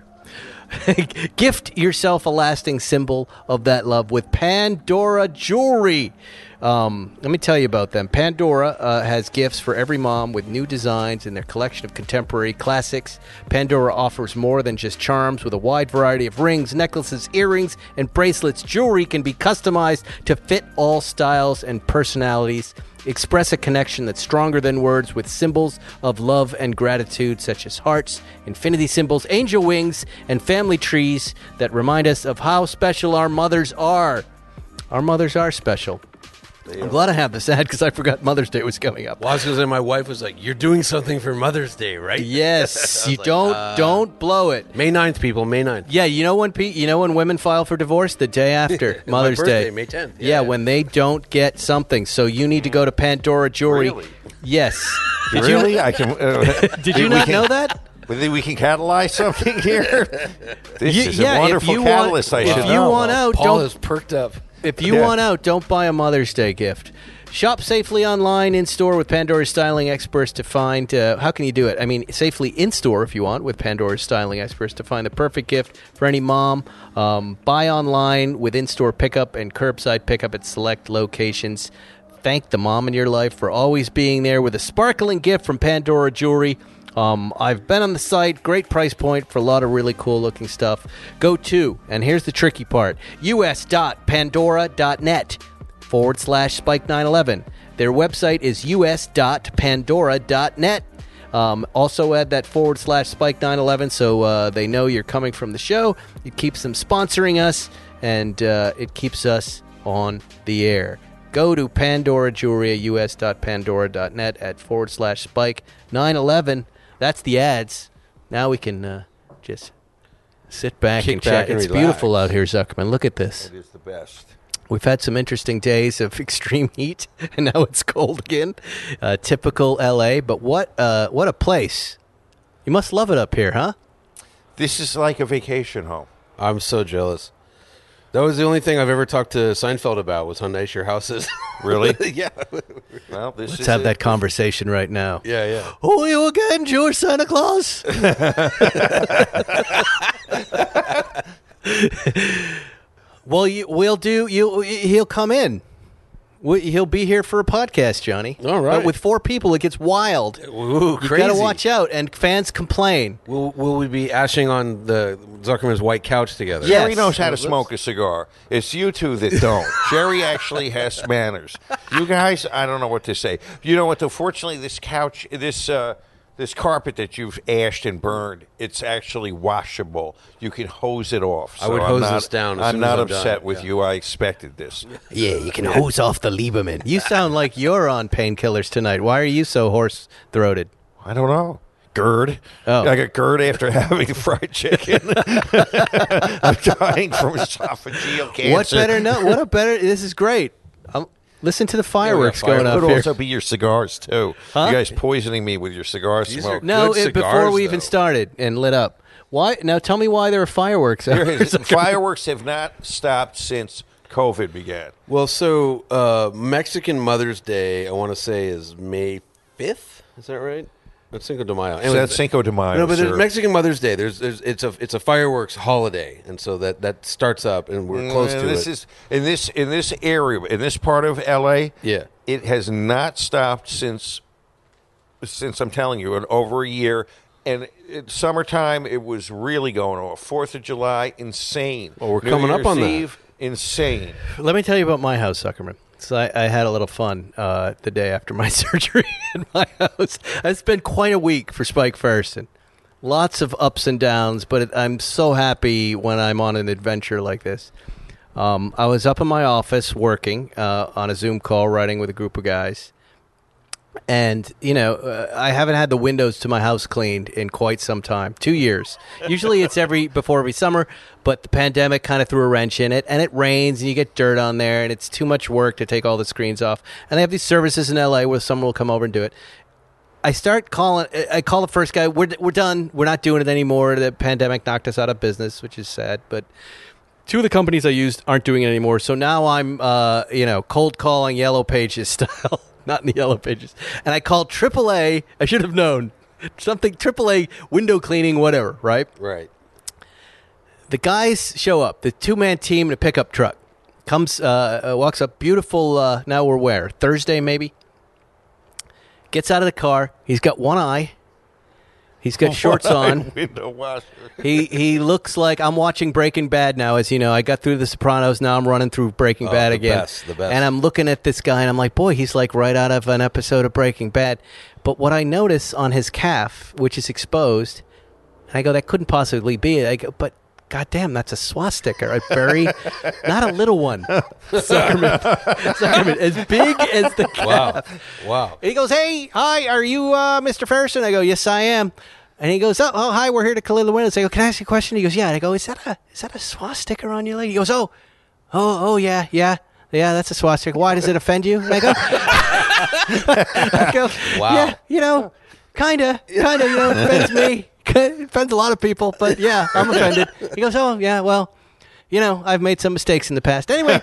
Gift yourself a lasting symbol of that love with Pandora jewelry. Let me tell you about them. Pandora has gifts for every mom with new designs in their collection of contemporary classics. Pandora offers more than just charms with a wide variety of rings, necklaces, earrings, and bracelets. Jewelry can be customized to fit all styles and personalities. Express a connection that's stronger than words with symbols of love and gratitude such as hearts, infinity symbols, angel wings, and family trees that remind us of how special our mothers are. Our mothers are special. I'm glad I have this ad because I forgot Mother's Day was coming up. Well, I was going to say, my wife was like, "You're doing something for Mother's Day, right?" Yes, you like, don't blow it. May 9th, people. May 9th. Yeah, you know when women file for divorce? The day after My Mother's birthday, Day. May 10th. Yeah, when they don't get something. So you need to go to Pandora Jewelry. Really? Yes. Really? I can. Did you not know that? Think we can catalyze something here? This is yeah, a wonderful if you catalyst. want, I should if you know. want out, Paul don't. is perked up. If you Yeah. want out, don't buy a Mother's Day gift. Shop safely online, in-store with Pandora's styling experts to find... how can you do it? I mean, safely in-store if you want with Pandora's styling experts to find the perfect gift for any mom. Buy online with in-store pickup and curbside pickup at select locations. Thank the mom in your life for always being there with a sparkling gift from Pandora Jewelry. I've been on the site. Great price point for a lot of really cool-looking stuff. Go to, and here's the tricky part, us.pandora.net/Spike911. Their website is us.pandora.net. Also add that /Spike911 so they know you're coming from the show. It keeps them sponsoring us, and it keeps us on the air. Go to Pandora Jewelry at us.pandora.net at /Spike911. That's the ads. Now we can just sit back Kick and back chat. and It's relax. beautiful out here, Zuckerman. Look at this. It is the best. We've had some interesting days of extreme heat, and now it's cold again. Typical L.A., but what a place. You must love it up here, huh? This is like a vacation home. I'm so jealous. That was the only thing I've ever talked to Seinfeld about was how nice your house is. Really? Yeah. Well, this Let's is have it. that conversation right now. Yeah, yeah. Oh, you again, George Santa Claus? Well, he'll come in. He'll be here for a podcast, Johnny. All right. But with 4 people, it gets wild. Ooh, You crazy. got to watch out, and fans complain. Will we be ashing on the Zuckerman's white couch together? Yeah. Jerry Yes. knows how to smoke a cigar. It's you two that don't. Jerry actually has manners. You guys, I don't know what to say. You know what, though? Fortunately, this couch, this carpet that you've ashed and burned, it's actually washable. You can hose it off. I would I'm hose not- this down as I'm soon not as I'm upset done. with Yeah. you. I expected this. Yeah, you can hose off the Lieberman. You sound like you're on painkillers tonight. Why are you so hoarse-throated? I don't know. GERD. Oh. I got GERD after having fried chicken. I'm dying from esophageal cancer. What better? No, what a better. This is great. Listen to the fireworks fireworks. going It off could here. also be your cigars, too. Huh? You guys poisoning me with your cigar These smoke. are- No, Good before cigars, we even though. started and lit up. Why? Now tell me why there are fireworks. out here. Fireworks have not stopped since COVID began. Well, so Mexican Mother's Day, I want to say, is May 5th. Is that right? That's Cinco de Mayo. So Anyway, that's Cinco de Mayo. no, but sir. there's Mexican Mother's Day. It's a fireworks holiday, and so that starts up, and we're close to this it. is in this area, in this part of LA. Yeah. It has not stopped since I'm telling you, in over a year. And in summertime, it was really going off. 4th of July, insane. Well, we're New coming up Year's on that. Eve, insane. Let me tell you about my house, Zuckerman. So I had a little fun the day after my surgery in my house. I spent quite a week for Spike Ferguson. Lots of ups and downs, but I'm so happy when I'm on an adventure like this. I was up in my office working on a Zoom call, writing with a group of guys. And, I haven't had the windows to my house cleaned in quite some time, 2 years. Usually it's before every summer, but the pandemic kind of threw a wrench in it, and it rains, and you get dirt on there, and it's too much work to take all the screens off. And they have these services in L.A. where someone will come over and do it. I call the first guy, we're done, we're not doing it anymore. The pandemic knocked us out of business, which is sad, but 2 of the companies I used aren't doing it anymore. So now I'm, cold calling Yellow Pages style. Not in the Yellow Pages. And I called AAA. I should have known. Something AAA, window cleaning, whatever, right? Right. The guys show up. The 2-man team in a pickup truck. Comes, walks up. Beautiful, now we're where? Thursday, maybe? Gets out of the car. He's got one eye. He's got shorts on. Window washer. He looks like I'm watching Breaking Bad now. As you know, I got through The Sopranos. Now I'm running through Breaking Bad the again. best, the best. And I'm looking at this guy, and I'm like, boy, he's like right out of an episode of Breaking Bad. But what I notice on his calf, which is exposed, and I go, that couldn't possibly be it. I go, but goddamn, that's a swastika. Right? Very, not a little one. Zuckerman, as big as the calf. Wow. He goes, hey, hi, are you Mr. Ferguson? I go, yes, I am. And he goes, oh, hi, we're here to clear the windows. I go, can I ask you a question? He goes, yeah. And I go, is that a swastika on your leg? He goes, oh, yeah, that's a swastika. Why, does it offend you? And I go, Wow. yeah, kind of, it offends me. It offends a lot of people, but yeah, I'm offended. He goes, oh, yeah, well, I've made some mistakes in the past. Anyway,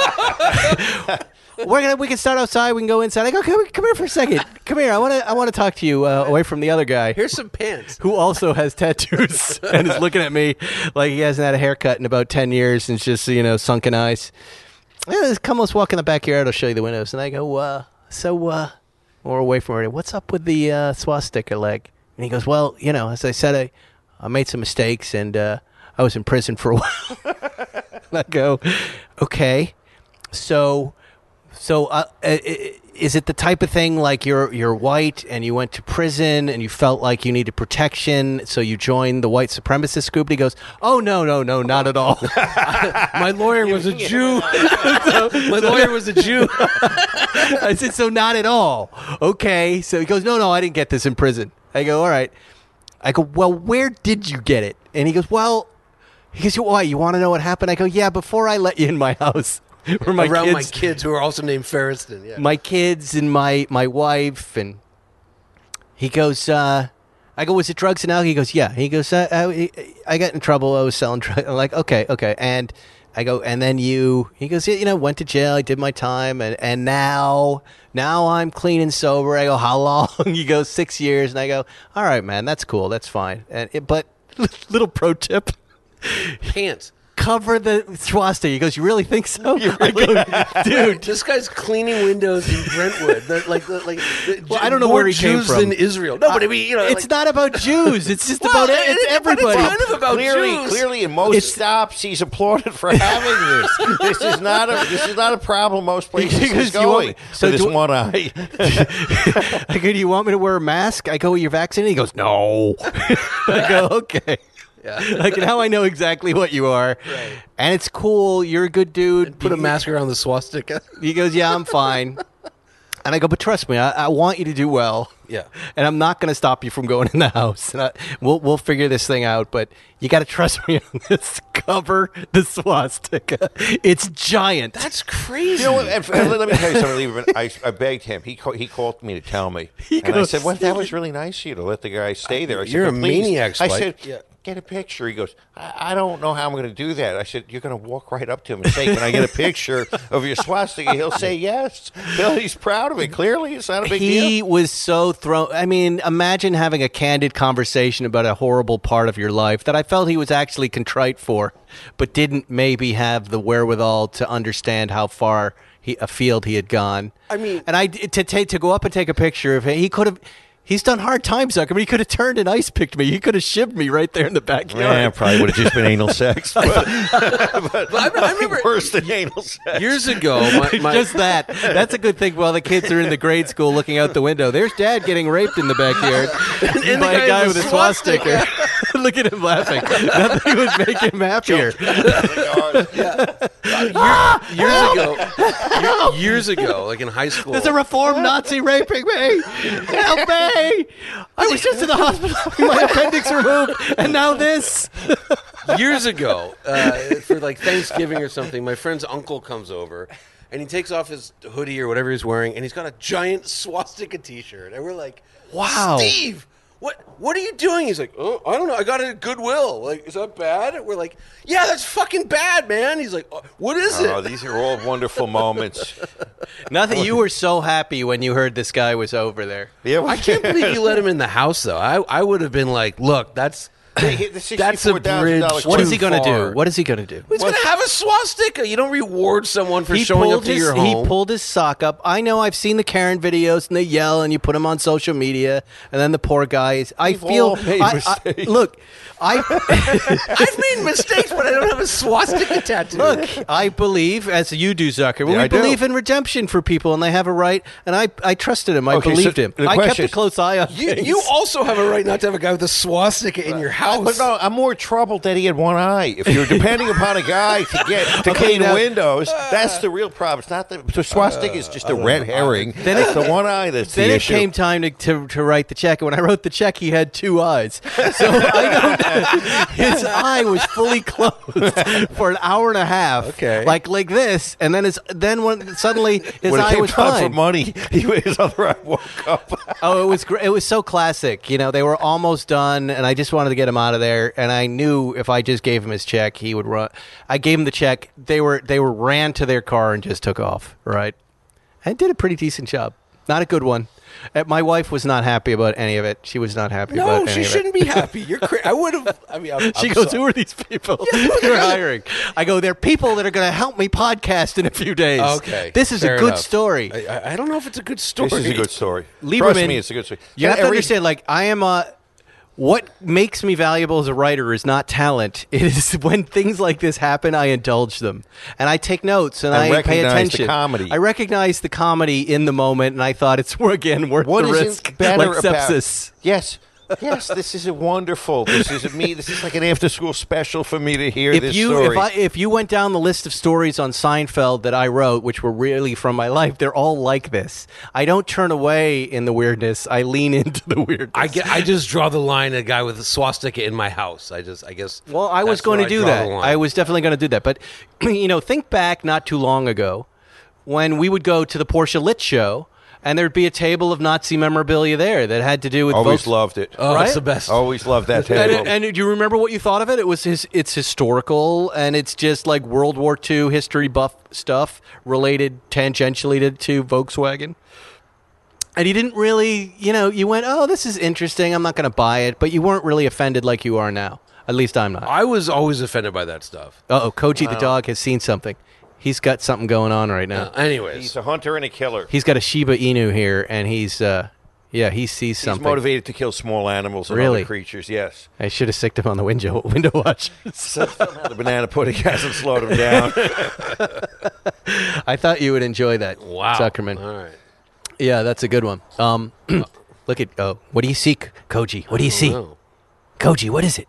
we can start outside. We can go inside. I go, come here for a second. Come here. I want to talk to you away from the other guy Here's some pants. who also has tattoos and is looking at me like he hasn't had a haircut in about 10 years and it's just, sunken eyes. Yeah, come, let's walk in the backyard. I'll show you the windows. And I go, we're away from it. What's up with the swastika leg? And he goes, well, as I said, I made some mistakes, and I was in prison for a while. And I go, okay, so is it the type of thing like you're white and you went to prison and you felt like you needed protection, so you joined the white supremacist group? And he goes, oh, no, not at all. My lawyer was a Jew. My lawyer was a Jew. I said, so not at all. Okay. So he goes, no, I didn't get this in prison. I go, all right. I go, well, where did you get it? And he goes, why? You want to know what happened? I go, yeah, before I let you in my house. My kids who are also named Ferriston. Yeah. My kids and my wife. And he goes, I go, was it drugs and alcohol? He goes, yeah. He goes, I got in trouble. I was selling drugs. I'm like, okay. And I go, and then he goes, went to jail. I did my time. And now I'm clean and sober. I go, how long? He goes, 6 years. And I go, all right, man, that's cool. That's fine. But little pro tip. Pants. Cover the swastika. He goes, you really think so? I go, dude, this guy's cleaning windows in Brentwood. I don't know where he came Jews from. Than Israel. No, but I mean, it's not about Jews. It's just about it's everybody. It's kind of about Jews. Clearly, in most stops, he's applauded for having this. This is not a problem. Most places is going. So this one eye. I go, do you want me to wear a mask? I go, you're vaccinated? He goes, no. I go, okay. Yeah. Now I know exactly what you are. Right. And it's cool. You're a good dude. And put a mask around the swastika. He goes, yeah, I'm fine. And I go, but trust me, I want you to do well. Yeah. And I'm not going to stop you from going in the house. And we'll figure this thing out. But you got to trust me on this. Cover the swastika. It's giant. That's crazy. You know what? Let me tell you something. I begged him. He called me to tell me. I said, well, that was really nice of you to let the guy stay there. I said, you're a maniac, Spike. I said, get a picture. He goes, I don't know how I'm going to do that. I said, you're going to walk right up to him and say, can I get a picture of your swastika? He'll say yes. He's proud of it. Clearly, it's not a big deal. He was so thrown. I mean, imagine having a candid conversation about a horrible part of your life that I felt he was actually contrite for, but didn't maybe have the wherewithal to understand how far afield he had gone. I mean, and to go up and take a picture of him, he could have. He's done hard times, Zucker. I mean, he could have turned and ice picked me. He could have shivved me right there in the backyard. Yeah, probably would have just been anal sex. But I remember worse than anal sex. Years ago, just that. That's a good thing. While the kids are in the grade school looking out the window, there's Dad getting raped in the backyard by a guy with a swastika. Look at him laughing. Nothing would make him happier. Years ago, like in high school, there's a reformed Nazi raping me. Help me! I was just in the hospital having my appendix removed, and now this. Years ago, for like Thanksgiving or something, my friend's uncle comes over, and he takes off his hoodie or whatever he's wearing, and he's got a giant swastika T-shirt, and we're like, "Wow, Steve, what are you doing?" He's like, "Oh, I don't know. I got it at Goodwill. Like, is that bad?" We're like, "Yeah, that's fucking bad, man." He's like, oh, "What is it?" These are all wonderful moments. Nothing. You were so happy when you heard this guy was over there. Yeah, I can't believe you let him in the house, though. I would have been like, "Look, that's a bridge. What is he going to do? What is he going to do? He's going to have a swastika. You don't reward someone for showing up to your home. He pulled his sock up. I know. I've seen the Karen videos, and they yell, and you put them on social media, and then the poor guys. Look, I've made mistakes, but I don't have a swastika tattoo. Look, I believe, as you do, Zucker, we believe in redemption for people, and they have a right, and I trusted him. I believed him. I kept a close eye on things. You also have a right not to have a guy with a swastika in your house. But no, I'm more troubled that he had one eye. If you're depending upon a guy to clean windows, that's the real problem. It's not the swastika is just a red herring. Then it's the one eye that's the issue. Then it came time to write the check, and when I wrote the check, he had two eyes. So I don't. His eye was fully closed for an hour and a half. Okay, like this, and then when suddenly his eye was fine. For money, his other eye woke up. Oh, it was great. It was so classic. You know, they were almost done, and I just wanted to get him out of there. And I knew if I just gave him his check, he would run. I gave him the check. They ran to their car and just took off. Right, and did a pretty decent job. Not a good one. My wife was not happy about any of it. She was not happy about any of it. No, she shouldn't be happy. You're crazy. I would have. I mean, she goes, "Who are these people you're hiring?" I go, "They're people that are going to help me podcast in a few days." Okay, this is a good story. I don't know if it's a good story. This is a good story. Lieberman, Trust me, it's a good story. You have to understand. Like, I am What makes me valuable as a writer is not talent. It is when things like this happen, I indulge them. And I take notes and I pay attention. The comedy. I recognize the comedy in the moment, and I thought it's, again, worth What the isn't risk. better Like about sepsis. Yes. Yes, this is wonderful. This is like an after-school special for me to hear If this you story. if you went down the list of stories on Seinfeld that I wrote, which were really from my life, they're all like this. I don't turn away in the weirdness. I lean into the weirdness. I just draw the line. A guy with a swastika in my house. I guess. Well, I was that's going where to do draw that. the line. I was definitely going to do that. But, think back not too long ago when we would go to the Portia Lit show and there'd be a table of Nazi memorabilia there that had to do with Always loved it. Oh, right? it's the best. Always loved that table. And do you remember what you thought of it? It's historical, and it's just like World War II history buff stuff related tangentially to Volkswagen. And you didn't really, you went, oh, this is interesting. I'm not going to buy it. But you weren't really offended like you are now. At least I'm not. I was always offended by that stuff. Uh-oh, Koji the dog has seen something. He's got something going on right now. Anyways, He's a hunter and a killer. He's got a Shiba Inu here, and he sees He's something. motivated to kill small animals and Really? other creatures, yes. I should have sicked him on the window watch. The banana pudding hasn't slowed him down. I thought you would enjoy that, wow, Zuckerman. All right. Yeah, that's a good one. Look at what do you see, Koji? What do you see, Oh. Koji? What is it?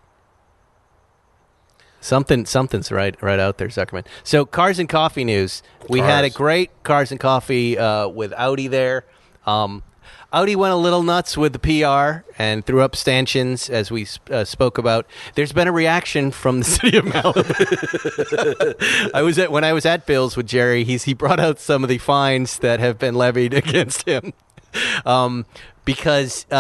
Something's right out there, Zuckerman. So, Cars and Coffee news. We had a great Cars and Coffee with Audi there. Audi went a little nuts with the PR and threw up stanchions, as we spoke about. There's been a reaction from the city of Malibu. When I was at Bill's with Jerry, he brought out some of the fines that have been levied against him because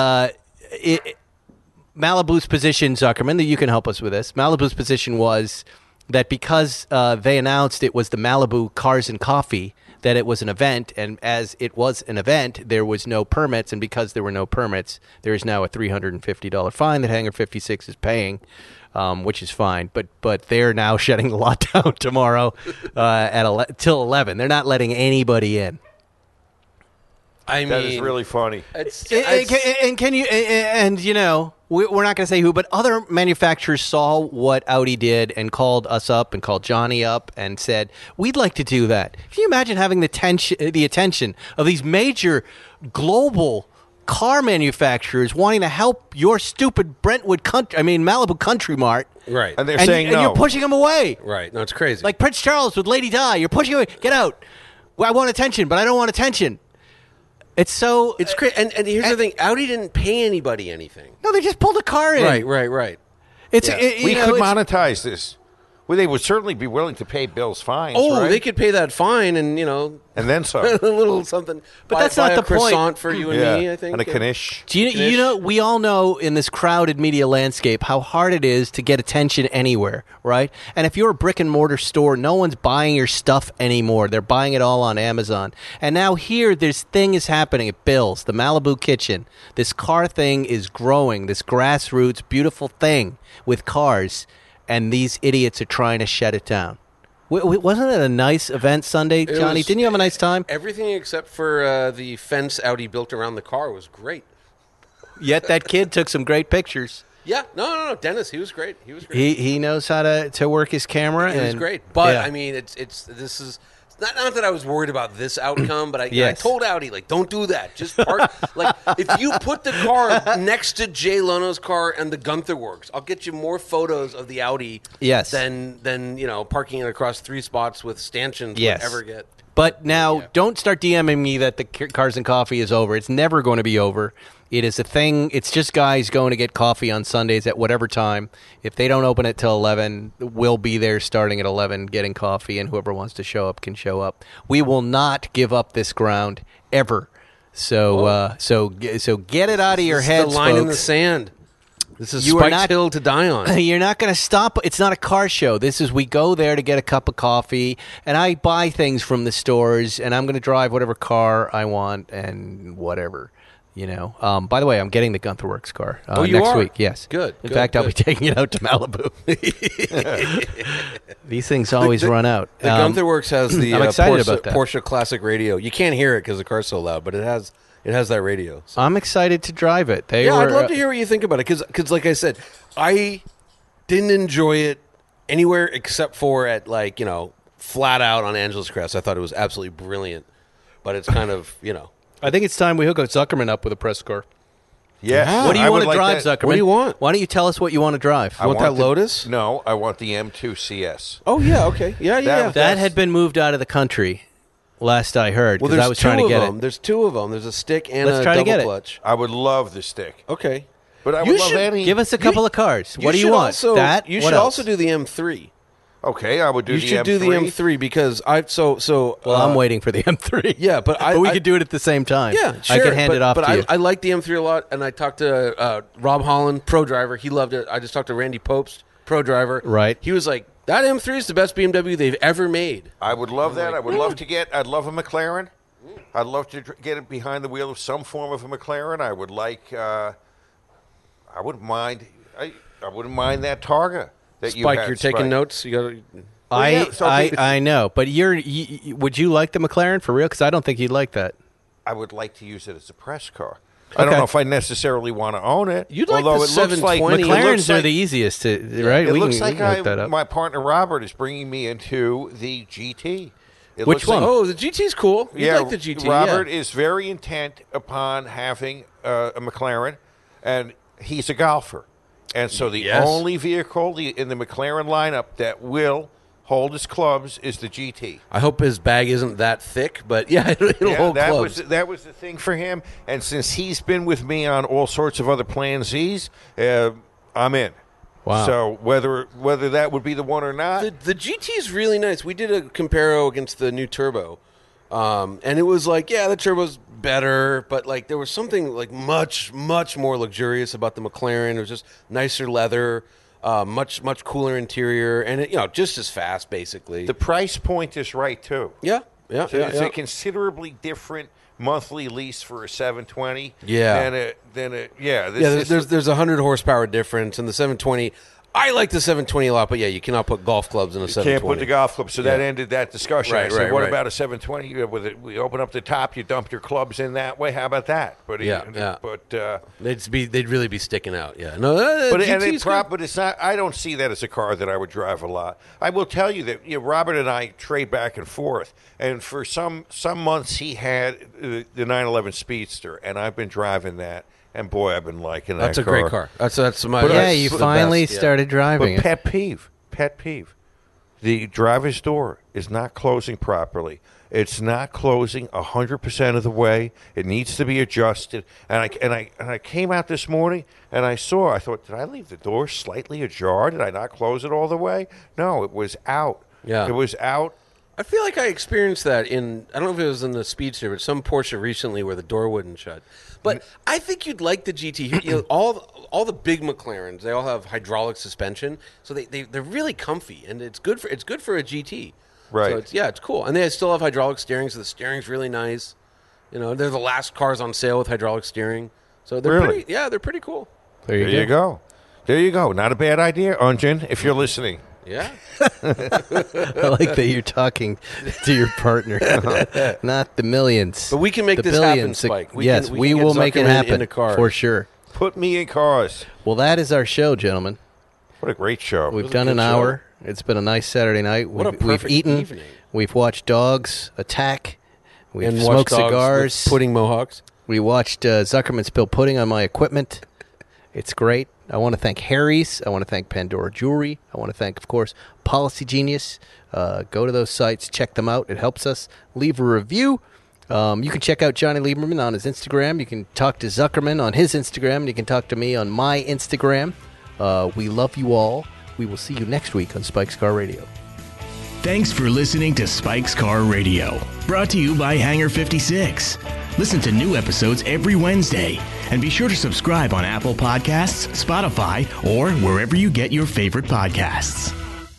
Malibu's position, Zuckerman, that you can help us with this. Malibu's position was that because they announced it was the Malibu Cars and Coffee, that it was an event, and as it was an event, there was no permits, and because there were no permits, there is now a $350 fine that Hangar 56 is paying, which is fine. But they're now shutting the lot down tomorrow till 11. They're not letting anybody in. I mean, That is really funny. We're not going to say who, but other manufacturers saw what Audi did and called us up and called Johnny up and said, we'd like to do that. Can you imagine having the attention of these major global car manufacturers wanting to help your stupid Malibu Country Mart? right. And they're saying and no. you're pushing them away. Right. No, it's crazy. Like Prince Charles with Lady Di. You're pushing away. Get out. Well, I want attention, but I don't want attention. It's so... it's crazy. And here's the thing. Audi didn't pay anybody anything. No, they just pulled a car in. Right. It's Yeah. We could monetize this. Well, they would certainly be willing to pay Bill's fines, Oh, right? they could pay that fine and, And then some. a little something. But buy- that's not buy the a point. croissant for you and Yeah. me, I think. And a Knish. Do you know, we all know in this crowded media landscape how hard it is to get attention anywhere, right? And if you're a brick and mortar store, no one's buying your stuff anymore. They're buying it all on Amazon. And now here, this thing is happening at Bill's, the Malibu Kitchen. This car thing is growing, this grassroots, beautiful thing with cars. And these idiots are trying to shut it down. Wasn't it a nice event Sunday, Johnny? was- Didn't you have a nice time? Everything except for the fence Audi built around the car was great. Yet that kid took some great pictures. Yeah. No. Dennis, he was great. He was great. He knows how to work his camera. It was and, great. But, yeah. I mean, this is... Not that I was worried about this outcome, but I Yes. told Audi, don't do that. Just park. If you put the car next to Jay Leno's car and the Gunther Works, I'll get you more photos of the Audi Yes. than parking it across 3 spots with stanchions Yes. would ever get. But now, don't start DMing me that the Cars and Coffee is over. It's never going to be over. It is a thing. It's just guys going to get coffee on Sundays at whatever time. If they don't open it till 11, we'll be there starting at 11 getting coffee, and whoever wants to show up can show up. We will not give up this ground ever. So get it out of your This is heads, the line in the folks. sand. This is You are Spiked not- Hill to die on. You're not going to stop. It's not a car show. This is we go there to get a cup of coffee, and I buy things from the stores, and I'm going to drive whatever car I want and whatever. By the way, I'm getting the Gunther Works car you next are? week. Yes. Good, In good, fact, I'll be good. taking it out to Malibu. These things always run out. The Gunther Works has the I'm excited Porsche, about that. Porsche Classic Radio. You can't hear it because the car's so loud, but it has it has that radio. So. I'm excited to drive it. I'd love to hear what you think about it because, like I said, I didn't enjoy it anywhere except for at flat out on Angeles Crest. I thought it was absolutely brilliant, but it's kind of I think it's time we hook Zuckerman up with a press car. Yeah. What do you want to drive, Zuckerman? What do you want? Why don't you tell us what you want to drive? You want that Lotus? No, I want the M2 CS. Oh, yeah, okay. Yeah. That had been moved out of the country, last I heard, Well, because there's I was trying to get it. There's two of them. There's a stick and Let's a try to double get it. clutch. I would love the stick. Okay. But I You would love should any. Give us a couple of cars. What do you should want? Also, that? You What should else? also do the M3. Okay, I would do You the should M3. do the M3 because Well, I'm waiting for the M3. Yeah, but we could do it at the same time. Yeah, sure. I can hand it off but to you. I like the M3 a lot, and I talked to Rob Holland, pro driver. He loved it. I just talked to Randy Popes, pro driver. Right. He was like, that M3 is the best BMW they've ever made. I would love that. I would love to get. I'd love a McLaren. I'd love to get it behind the wheel of some form of a McLaren. I would like. I wouldn't mind. I wouldn't mind that Targa that you Spike, had, you're taking Spike. notes. You got. I know, but would you like the McLaren for real? Because I don't think you'd like that. I would like to use it as a press car. I don't know if I necessarily want to own it. You'd like although the it looks like 720. McLarens are the easiest to, right? It we looks can, like we can hook that up. my partner Robert is bringing me into the GT. It Which looks one? Like, Oh, the GT's cool. You like the GT. Robert yeah. is very intent upon having a McLaren, and he's a golfer. And so the Yes. only vehicle in the McLaren lineup that will hold his clubs is the GT. I hope his bag isn't that thick, but yeah, it'll hold that clubs. that was the thing for him. And since he's been with me on all sorts of other Plan Zs, I'm in. Wow. So whether that would be the one or not, The GT is really nice. We did a comparo against the new turbo, and it was like, yeah, the turbo's better, but like there was something like much more luxurious about the McLaren. It was just nicer leather, much cooler interior, and it, just as fast, basically. the price point is right too. yeah. So it's a considerably different monthly lease for a 720. Yeah. Than a There's a 100 horsepower difference, and the 720. I like the 720 a lot, but yeah, you cannot put golf clubs in a 720. Can't put the golf club. So that ended that discussion. Right, I said, right, what right. about a 720? We open up the top, you dump your clubs in that way. How about that? But They'd really be sticking out. Yeah, no, it's not. I don't see that as a car that I would drive a lot. I will tell you that Robert and I trade back and forth, and for some months he had the 911 Speedster, and I've been driving that, and boy, I've been liking that. That's a great car. That's my. Yeah, that's you the finally best, yeah. started driving But it. pet peeve. The driver's door is not closing properly. It's not closing 100% of the way. It needs to be adjusted. And I came out this morning and I thought, did I leave the door slightly ajar? Did I not close it all the way? No, it was out. Yeah. It was out. I feel like I experienced that I don't know if it was in the Speedster, but some Porsche recently where the door wouldn't shut. But I think you'd like the GT. All the big McLarens, they all have hydraulic suspension, so they're really comfy, and it's good for a GT. Right. So it's cool, and they still have hydraulic steering, so the steering's really nice. They're the last cars on sale with hydraulic steering, so they're Really? they're pretty cool. There you go. There you go. Not a bad idea, Unjin, if you're listening. Yeah. I like that you're talking to your partner, not the millions. But we can make the this happen, billions. Spike. We can will get make it Zuckerman happen into cars. for sure. Put me in cars. Well, that is our show, gentlemen. What a great show. We've was a done good an show. hour. It's been a nice Saturday night. What a we've perfect eaten. evening. We've watched dogs attack. We've And smoked Watch Dogs cigars. with pudding mohawks. We watched Zuckerman spill pudding on my equipment. It's great. I want to thank Harry's. I want to thank Pandora Jewelry. I want to thank, of course, Policy Genius. Go to those sites. Check them out. It helps us. Leave a review. You can check out Johnny Lieberman on his Instagram. You can talk to Zuckerman on his Instagram. And you can talk to me on my Instagram. We love you all. We will see you next week on Spike's Car Radio. Thanks for listening to Spike's Car Radio, brought to you by Hangar 56. Listen to new episodes every Wednesday, and be sure to subscribe on Apple Podcasts, Spotify, or wherever you get your favorite podcasts.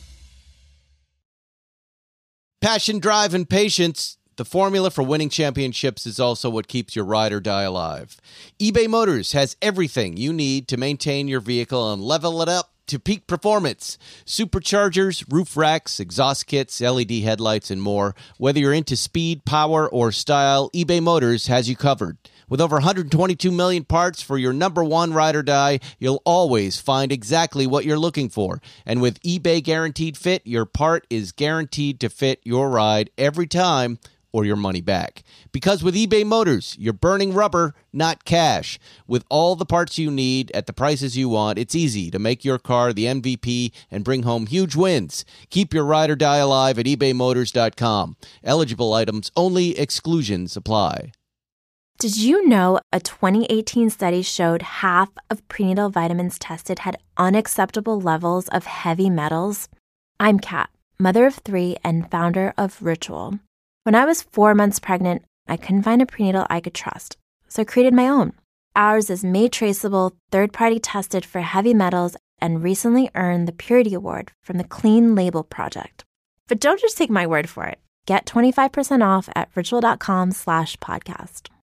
Passion, drive, and patience. The formula for winning championships is also what keeps your ride or die alive. eBay Motors has everything you need to maintain your vehicle and level it up to peak performance. Superchargers, roof racks, exhaust kits, LED headlights, and more. Whether you're into speed, power, or style, eBay Motors has you covered. With over 122 million parts for your number one ride or die, you'll always find exactly what you're looking for. And with eBay Guaranteed Fit, your part is guaranteed to fit your ride every time or your money back. Because with eBay Motors, you're burning rubber, not cash. With all the parts you need at the prices you want, it's easy to make your car the MVP and bring home huge wins. Keep your ride or die alive at ebaymotors.com. Eligible items only. Exclusions apply. Did you know a 2018 study showed half of prenatal vitamins tested had unacceptable levels of heavy metals? I'm Kat, mother of 3 and founder of Ritual. When I was 4 months pregnant, I couldn't find a prenatal I could trust, so I created my own. Ours is made traceable, third-party tested for heavy metals, and recently earned the Purity Award from the Clean Label Project. But don't just take my word for it. Get 25% off at ritual.com/podcast.